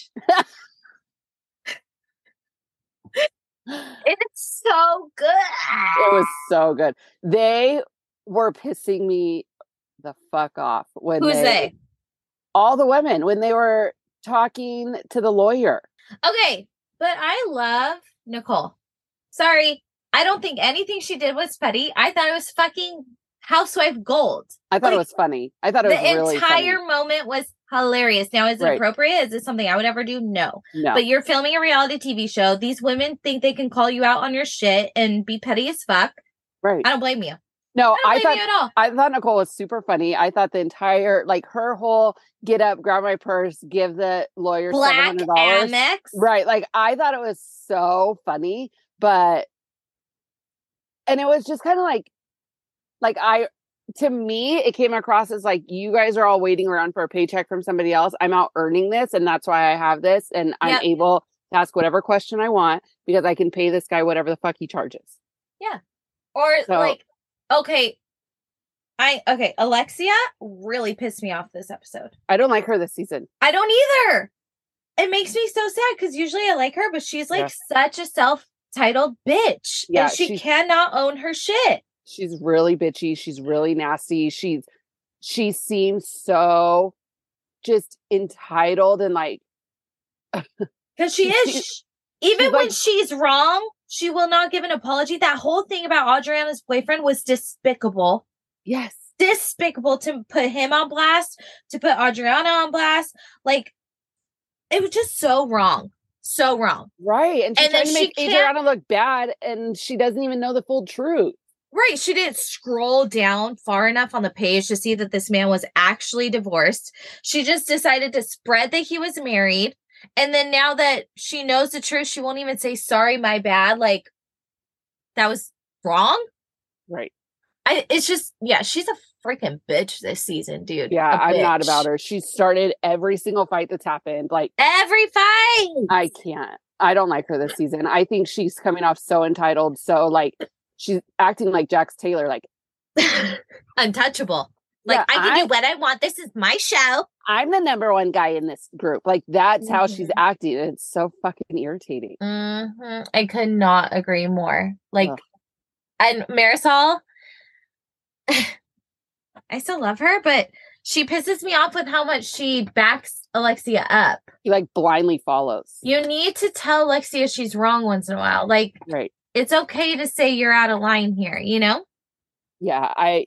It's so good. It was so good. They were pissing me the fuck off when Who's they, they? All the women, when they were talking to the lawyer. Okay, but I love Nicole. Sorry, I don't think anything she did was petty. I thought it was fucking housewife gold. I thought like, it was funny. I thought it was really funny. The entire funny. moment was hilarious. Now, is it right. appropriate? Is this something I would ever do? No. No. But you're filming a reality T V show. These women think they can call you out on your shit and be petty as fuck. Right. I don't blame you. No, I, I thought I thought Nicole was super funny. I thought the entire, like, her whole get up, grab my purse, give the lawyer seven hundred dollars. Amex. Right. Like, I thought it was so funny, but, and it was just kind of like, like, I, to me, it came across as like, you guys are all waiting around for a paycheck from somebody else. I'm out earning this, and that's why I have this, and I'm yep. able to ask whatever question I want because I can pay this guy whatever the fuck he charges. Yeah. Or so, like, okay, I okay. Alexia really pissed me off this episode. I don't like her this season. I don't either. It makes me so sad because usually I like her, but she's like yeah. such a self-titled bitch. Yeah, and she cannot own her shit. She's really bitchy. She's really nasty. She's she seems so just entitled and like because she is. She, even when like, she's wrong, she will not give an apology. That whole thing about Adriana's boyfriend was despicable. Yes. Despicable to put him on blast, to put Adriana on blast. Like, it was just so wrong. So wrong. Right. And she's and trying to make Adriana look bad, and she doesn't even know the full truth. Right. She didn't scroll down far enough on the page to see that this man was actually divorced. She just decided to spread that he was married. And then now that she knows the truth, she won't even say, sorry, my bad. Like, that was wrong. Right. I, it's just, yeah, she's a freaking bitch this season, dude. Yeah, I'm not about her. She started every single fight that's happened. Like, every fight. I can't. I don't like her this season. I think she's coming off so entitled. So, like, she's acting like Jax Taylor, like untouchable. Like, yeah, I can I, do what I want. This is my show. I'm the number one guy in this group. Like, that's mm-hmm. how she's acting. It's so fucking irritating. Mm-hmm. I could not agree more. Like, Ugh. And Marisol, I still love her, but She pisses me off with how much she backs Alexia up. He like blindly follows. You need to tell Alexia she's wrong once in a while. Like, right. It's okay to say you're out of line here, you know? Yeah, I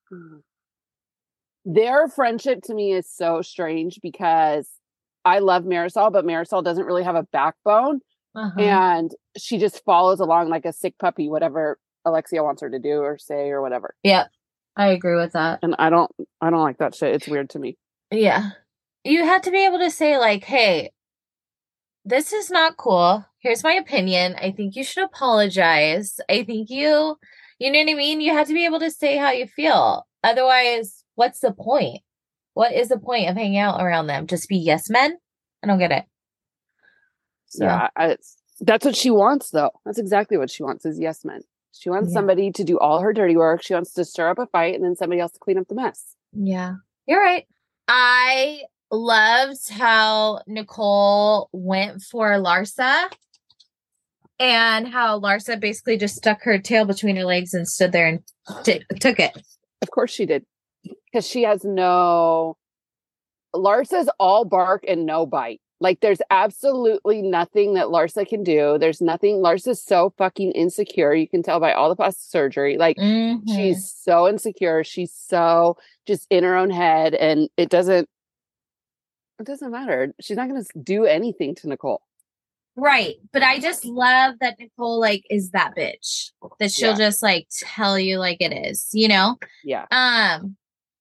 their friendship to me is so strange because I love Marisol, but Marisol doesn't really have a backbone. Uh-huh. And she just follows along like a sick puppy, whatever Alexia wants her to do or say or whatever. Yeah, I agree with that. And I don't, I don't like that shit. It's weird to me. Yeah. You have to be able to say like, hey, this is not cool. Here's my opinion. I think you should apologize. I think you, you know what I mean? You have to be able to say how you feel. Otherwise, what's the point? What is the point of hanging out around them? Just be yes men? I don't get it. So. Yeah, I, that's what she wants, though. That's exactly what she wants is yes men. She wants yeah. somebody to do all her dirty work. She wants to stir up a fight and then somebody else to clean up the mess. Yeah, you're right. I loved how Nicole went for Larsa and how Larsa basically just stuck her tail between her legs and stood there and t- took it. Of course she did. Because she has no... Larsa's all bark and no bite. Like, there's absolutely nothing that Larsa can do. There's nothing. Larsa's so fucking insecure. You can tell by all the plastic surgery. Like, mm-hmm. she's so insecure. She's so just in her own head. And it doesn't, it doesn't matter. She's not going to do anything to Nicole. Right. But I just love that Nicole, like, is that bitch. That she'll yeah. just, like, tell you like it is, you know? Yeah. Um,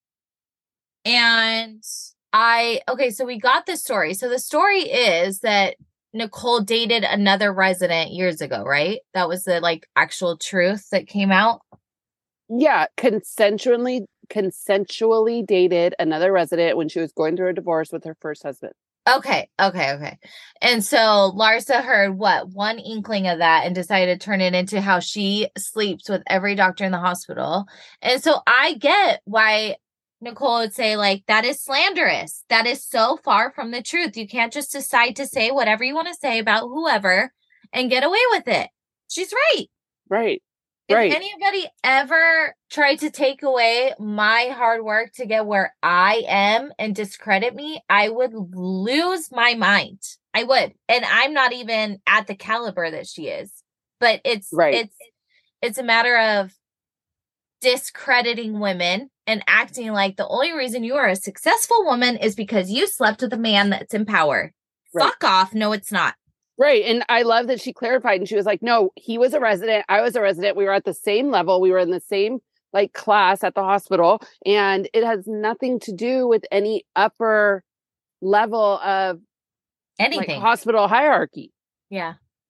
and... I, okay, so we got the story. So the story is that Nicole dated another resident years ago, right? That was the like actual truth that came out. Yeah, consensually, consensually dated another resident when she was going through a divorce with her first husband. Okay, okay, okay. And so Larsa heard what? One inkling of that and decided to turn it into how she sleeps with every doctor in the hospital. And so I get why Nicole would say, like, that is slanderous. That is so far from the truth. You can't just decide to say whatever you want to say about whoever and get away with it. She's right. Right. If right. anybody ever tried to take away my hard work to get where I am and discredit me, I would lose my mind. I would. And I'm not even at the caliber that she is. But it's right. it's it's a matter of discrediting women and acting like the only reason you are a successful woman is because you slept with a man that's in power. Right. Fuck off. No, it's not. Right. And I love that she clarified and she was like, no, he was a resident. I was a resident. We were at the same level. We were in the same like class at the hospital. And it has nothing to do with any upper level of anything like, hospital hierarchy. Yeah.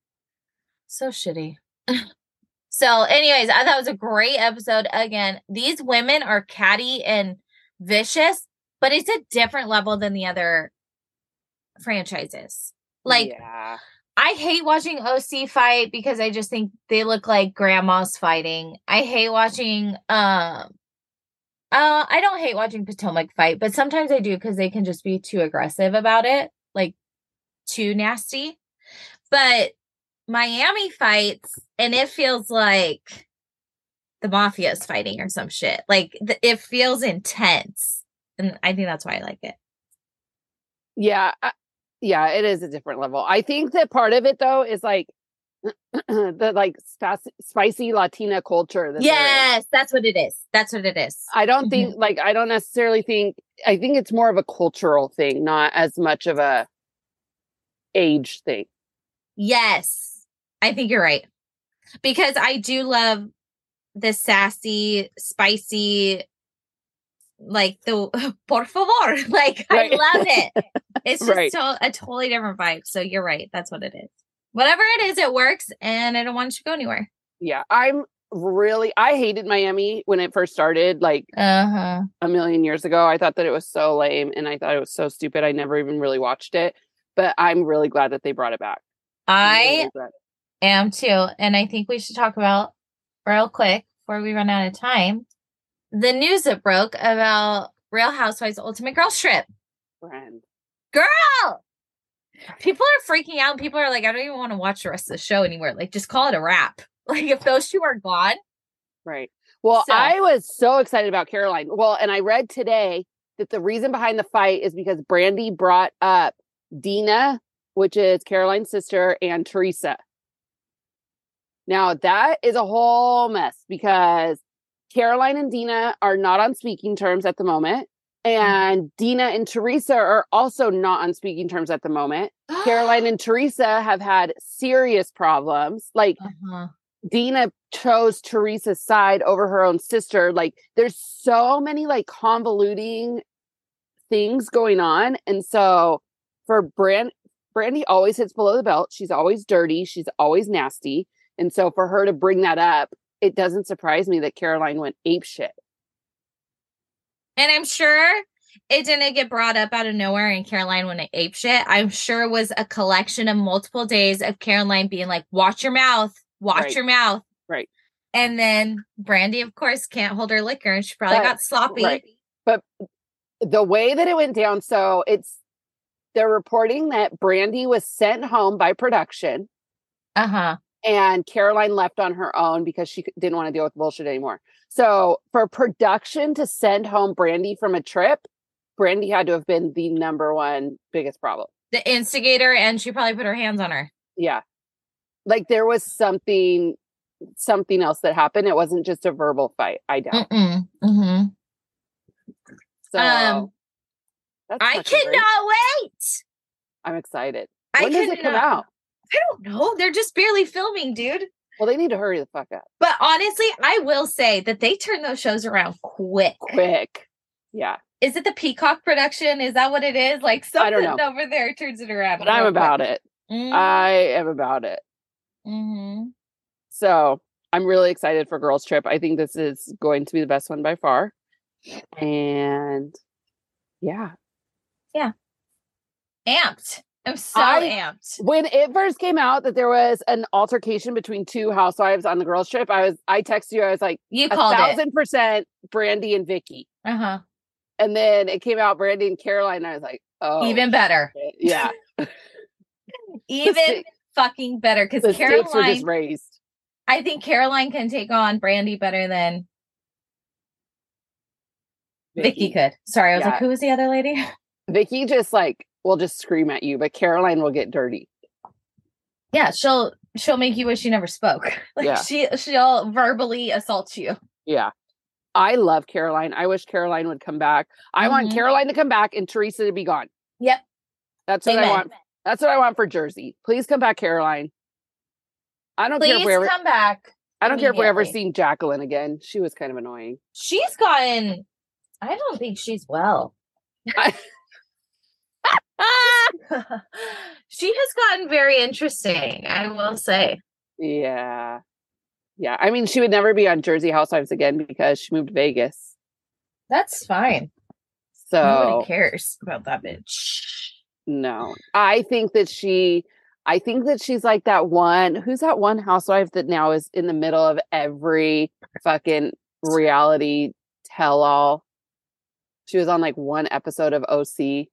So shitty. So anyways, I thought it was a great episode. Again, these women are catty and vicious, but it's a different level than the other franchises. Like, yeah. I hate watching O C fight because I just think they look like grandmas fighting. I hate watching, um, uh, I don't hate watching Potomac fight, but sometimes I do because they can just be too aggressive about it, like too nasty. But Miami fights, and it feels like the mafia is fighting or some shit. Like, th- it feels intense. And I think that's why I like it. Yeah. I- yeah, it is a different level. I think that part of it, though, is like the like sp- spicy Latina culture. That yes, that's what it is. That's what it is. I don't mm-hmm. think, like, I don't necessarily think, I think it's more of a cultural thing, not as much of a age thing. Yes, I think you're right. Because I do love the sassy, spicy, like the por favor. Like, right. I love it. It's just right. to- a totally different vibe. So you're right. That's what it is. Whatever it is, it works. And I don't want you to go anywhere. Yeah. I'm really, I hated Miami when it first started, like uh-huh. a million years ago. I thought that it was so lame and I thought it was so stupid. I never even really watched it. But I'm really glad that they brought it back. I really am too. And I think we should talk about, real quick, before we run out of time, the news that broke about Real Housewives Ultimate Girls Trip. Friend. Girl! People are freaking out. And people are like, I don't even want to watch the rest of the show anymore. Like, just call it a wrap. Like, if those two are gone. Right. Well, so. I was so excited about Caroline. Well, and I read today that the reason behind the fight is because Brandi brought up Dina, which is Caroline's sister, and Teresa. Now, that is a whole mess because Caroline and Dina are not on speaking terms at the moment. And Dina and Teresa are also not on speaking terms at the moment. Caroline and Teresa have had serious problems. Like, uh-huh. Dina chose Teresa's side over her own sister. Like, there's so many, like, convoluting things going on. And so for Brand, Brandi always hits below the belt. She's always dirty. She's always nasty. And so for her to bring that up, it doesn't surprise me that Caroline went apeshit. And I'm sure it didn't get brought up out of nowhere and Caroline went apeshit. I'm sure it was a collection of multiple days of Caroline being like, watch your mouth, watch right. your mouth. Right. And then Brandi, of course, can't hold her liquor and she probably but, got sloppy. Right. But the way that it went down, so it's, they're reporting that Brandi was sent home by production. Uh-huh. And Caroline left on her own because she didn't want to deal with bullshit anymore. So for production to send home Brandi from a trip, Brandi had to have been the number one biggest problem. The instigator, and she probably put her hands on her. Yeah. Like there was something, something else that happened. It wasn't just a verbal fight, I doubt. Mm-mm. Mm-hmm. So um, I cannot great. wait. I'm excited. When I does cannot. it come out? I don't know. They're just barely filming, dude. Well, they need to hurry the fuck up. But honestly, I will say that they turn those shows around quick. Quick. Yeah. Is it the Peacock production? Is that what it is? Like something I don't know. over there turns it around. But I'm about quick. it. Mm-hmm. I am about it. Mm-hmm. So I'm really excited for Girls Trip. I think this is going to be the best one by far. And yeah. Yeah. Amped. I'm so I, amped. When it first came out that there was an altercation between two housewives on the Girls Trip, I was I texted you, I was like, you called a thousand it. percent Brandi and Vicky. Uh-huh. And then it came out Brandi and Caroline, and I was like, oh. Even better. Shit. Yeah. Even st- fucking better. Because Caroline stakes were just raised. I think Caroline can take on Brandi better than Vicky, Vicky could. Sorry, I was yeah. like, who was the other lady? Vicky just like will just scream at you, but Caroline will get dirty. Yeah, she'll she'll make you wish you never spoke. Like yeah. she she'll verbally assault you. Yeah. I love Caroline. I wish Caroline would come back. I mm-hmm. want Caroline to come back and Teresa to be gone. Yep. That's what Amen. I want. That's what I want for Jersey. Please come back, Caroline. I don't Please care if we ever come back. I don't care if we ever seen Jacqueline again. She was kind of annoying. She's gotten I don't think she's well. I, she has gotten very interesting, I will say. Yeah. Yeah. I mean, she would never be on Jersey Housewives again because she moved to Vegas. That's fine. So nobody cares about that bitch. No. I think that she I think that she's like that one who's that one housewife that now is in the middle of every fucking reality tell-all. She was on like one episode of O C.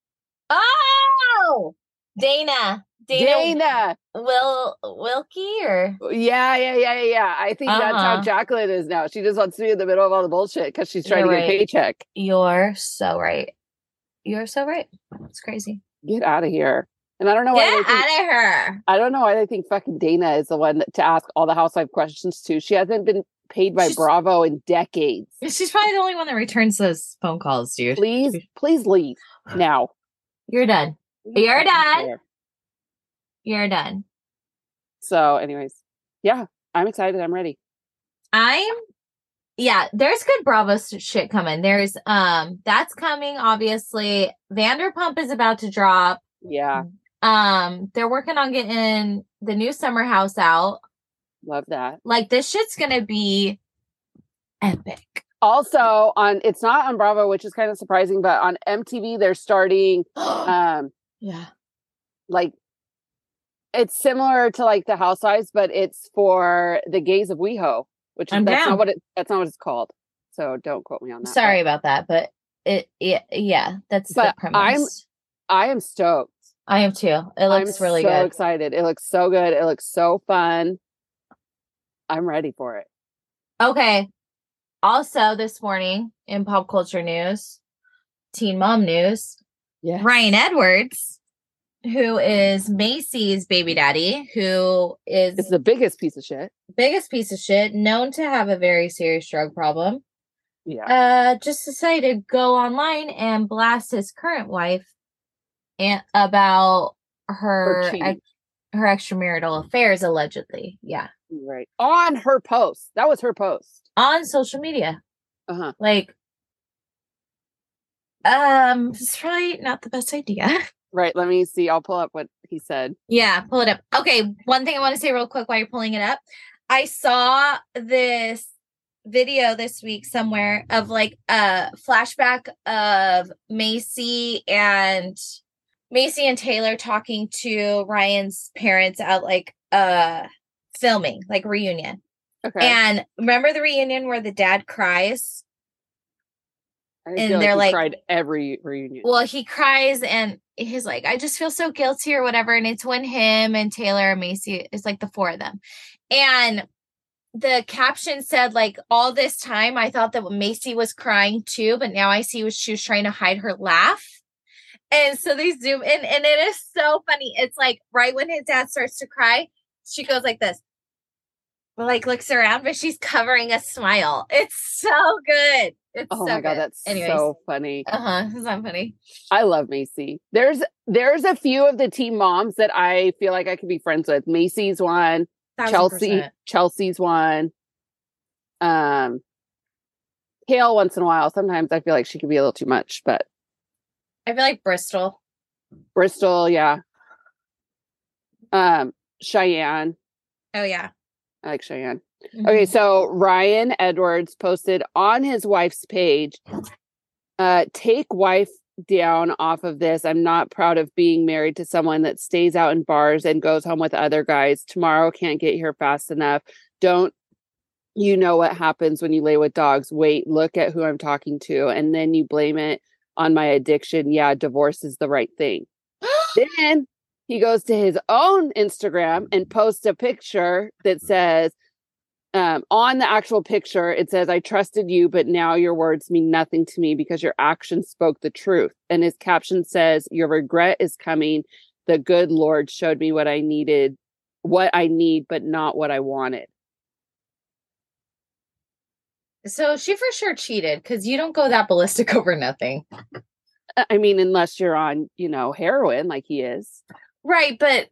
Oh, Dana. Dana. Dana. Will Wilkie or yeah, yeah, yeah, yeah. I think uh-huh. that's how Jacqueline is now. She just wants to be in the middle of all the bullshit because she's trying You're to get right. a paycheck. You're so right. You're so right. It's crazy. Get out of here. And I don't know why. Get out of her. I don't know why they think fucking Dana is the one that, to ask all the housewife questions to. She hasn't been paid by she's, Bravo in decades. She's probably the only one that returns those phone calls, dude. Please, please leave now. You're done. You're done. Here. You're done. So, anyways, yeah, I'm excited. I'm ready. I'm, yeah, there's good Bravo shit coming. There's, um, that's coming, obviously. Vanderpump is about to drop. Yeah. Um, they're working on getting the new Summer House out. Love that. Like, this shit's gonna be epic. Also, on it's not on Bravo, which is kind of surprising, but on M T V, they're starting, um, yeah, like, it's similar to like the Housewives, but it's for the gays of WeHo, which is, that's down. not what it that's not what it's called. So don't quote me on that. Sorry but. about that, but it, it yeah, that's but the premise. I'm I am stoked. I am too. It looks I'm really so good. So excited. It looks so good. It looks so fun. I'm ready for it. Okay. Also, this morning in pop culture news, Teen Mom news. Yes. Ryan Edwards, who is Macy's baby daddy, who is It's the biggest piece of shit. Biggest piece of shit, known to have a very serious drug problem. Yeah. Uh, just decided to go online and blast his current wife and about her ex- her extramarital affairs, allegedly. Yeah. Right. On her post. That was her post. On social media. Uh-huh. Like, um, it's probably not the best idea. Right. Let me see. I'll pull up what he said. Yeah, pull it up. Okay. One thing I want to say real quick while you're pulling it up. I saw this video this week somewhere of like a flashback of Macy and Macy and Taylor talking to Ryan's parents at like uh filming, like reunion. Okay. And remember the reunion where the dad cries? I and feel they're like, he like cried every reunion. Well, he cries and he's like, I just feel so guilty or whatever. And it's when him and Taylor and Macy, it's like the four of them. And the caption said, like, all this time I thought that Macy was crying too, but now I see what she was trying to hide her laugh. And so they zoom in, and it is so funny. It's like right when his dad starts to cry, she goes like this, like looks around, but she's covering a smile. It's so good. It's oh so my god, good. that's Anyways. So funny. Uh huh. Is that funny? I love Macy. There's there's a few of the teen moms that I feel like I could be friends with. Macy's one. Chelsea, Chelsea's one. Um, Kale once in a while. Sometimes I feel like she could be a little too much, but I feel like Bristol. Bristol, yeah. Um, Cheyenne. Oh yeah, I like Cheyenne. Mm-hmm. Okay, so Ryan Edwards posted on his wife's page, uh, take wife down off of this. I'm not proud of being married to someone that stays out in bars and goes home with other guys. Tomorrow can't get here fast enough. Don't you know what happens when you lay with dogs? Wait, look at who I'm talking to. And then you blame it on my addiction. Yeah, divorce is the right thing. Then he goes to his own Instagram and posts a picture that says, Um, on the actual picture, it says, I trusted you, but now your words mean nothing to me because your actions spoke the truth. And his caption says, your regret is coming. The good Lord showed me what I needed, what I need, but not what I wanted. So she for sure cheated because you don't go that ballistic over nothing. I mean, unless you're on, you know, heroin like he is. Right, but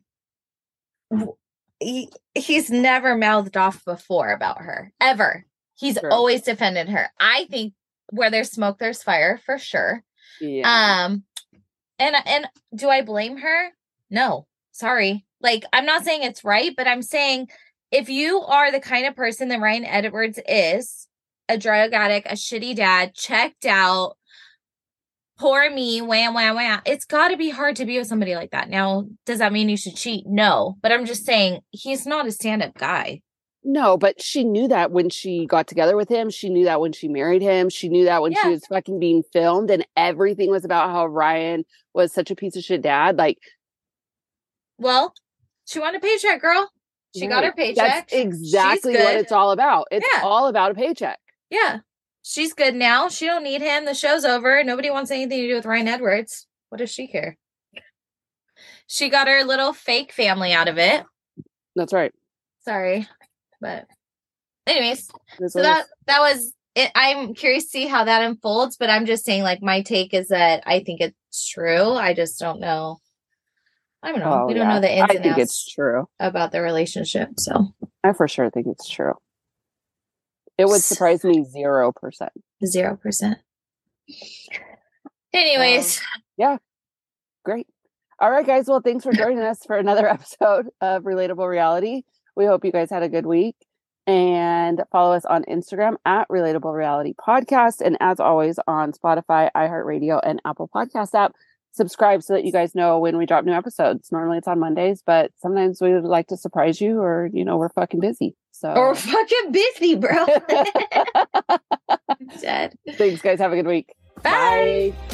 he, he's never mouthed off before about her, ever. He's sure. always defended her. I think where there's smoke, there's fire, for sure. Yeah. Um, and and do I blame her? No, sorry. Like, I'm not saying it's right, but I'm saying if you are the kind of person that Ryan Edwards is, a drug addict, a shitty dad, checked out, poor me, wham, wham, wham. It's got to be hard to be with somebody like that. Now, does that mean you should cheat? No. But I'm just saying, he's not a stand-up guy. No, but she knew that when she got together with him. She knew that when she married him. She knew that when yeah. she was fucking being filmed and everything was about how Ryan was such a piece of shit dad. Like, well, she wanted a paycheck, girl. She right. got her paycheck. That's exactly what it's all about. It's yeah. all about a paycheck. Yeah. She's good now. She don't need him. The show's over. Nobody wants anything to do with Ryan Edwards. What does she care? She got her little fake family out of it. That's right. Sorry. But anyways, this so that, that was it. I'm curious to see how that unfolds, but I'm just saying, like, my take is that I think it's true. I just don't know. I don't know. Oh, we don't yeah. know the ins I and think outs it's true. about the relationship. So I for sure think it's true. It would surprise me zero percent. Zero percent. Anyways. Um, yeah. Great. All right, guys. Well, thanks for joining us for another episode of Relatable Reality. We hope you guys had a good week. And follow us on Instagram at Relatable Reality Podcast. And as always, on Spotify, iHeartRadio, and Apple Podcast app. Subscribe so that you guys know when we drop new episodes. Normally it's on Mondays, but sometimes we would like to surprise you, or, you know, we're fucking busy. So Or we're fucking busy, bro. I'm dead. Thanks, guys. Have a good week. Bye. Bye.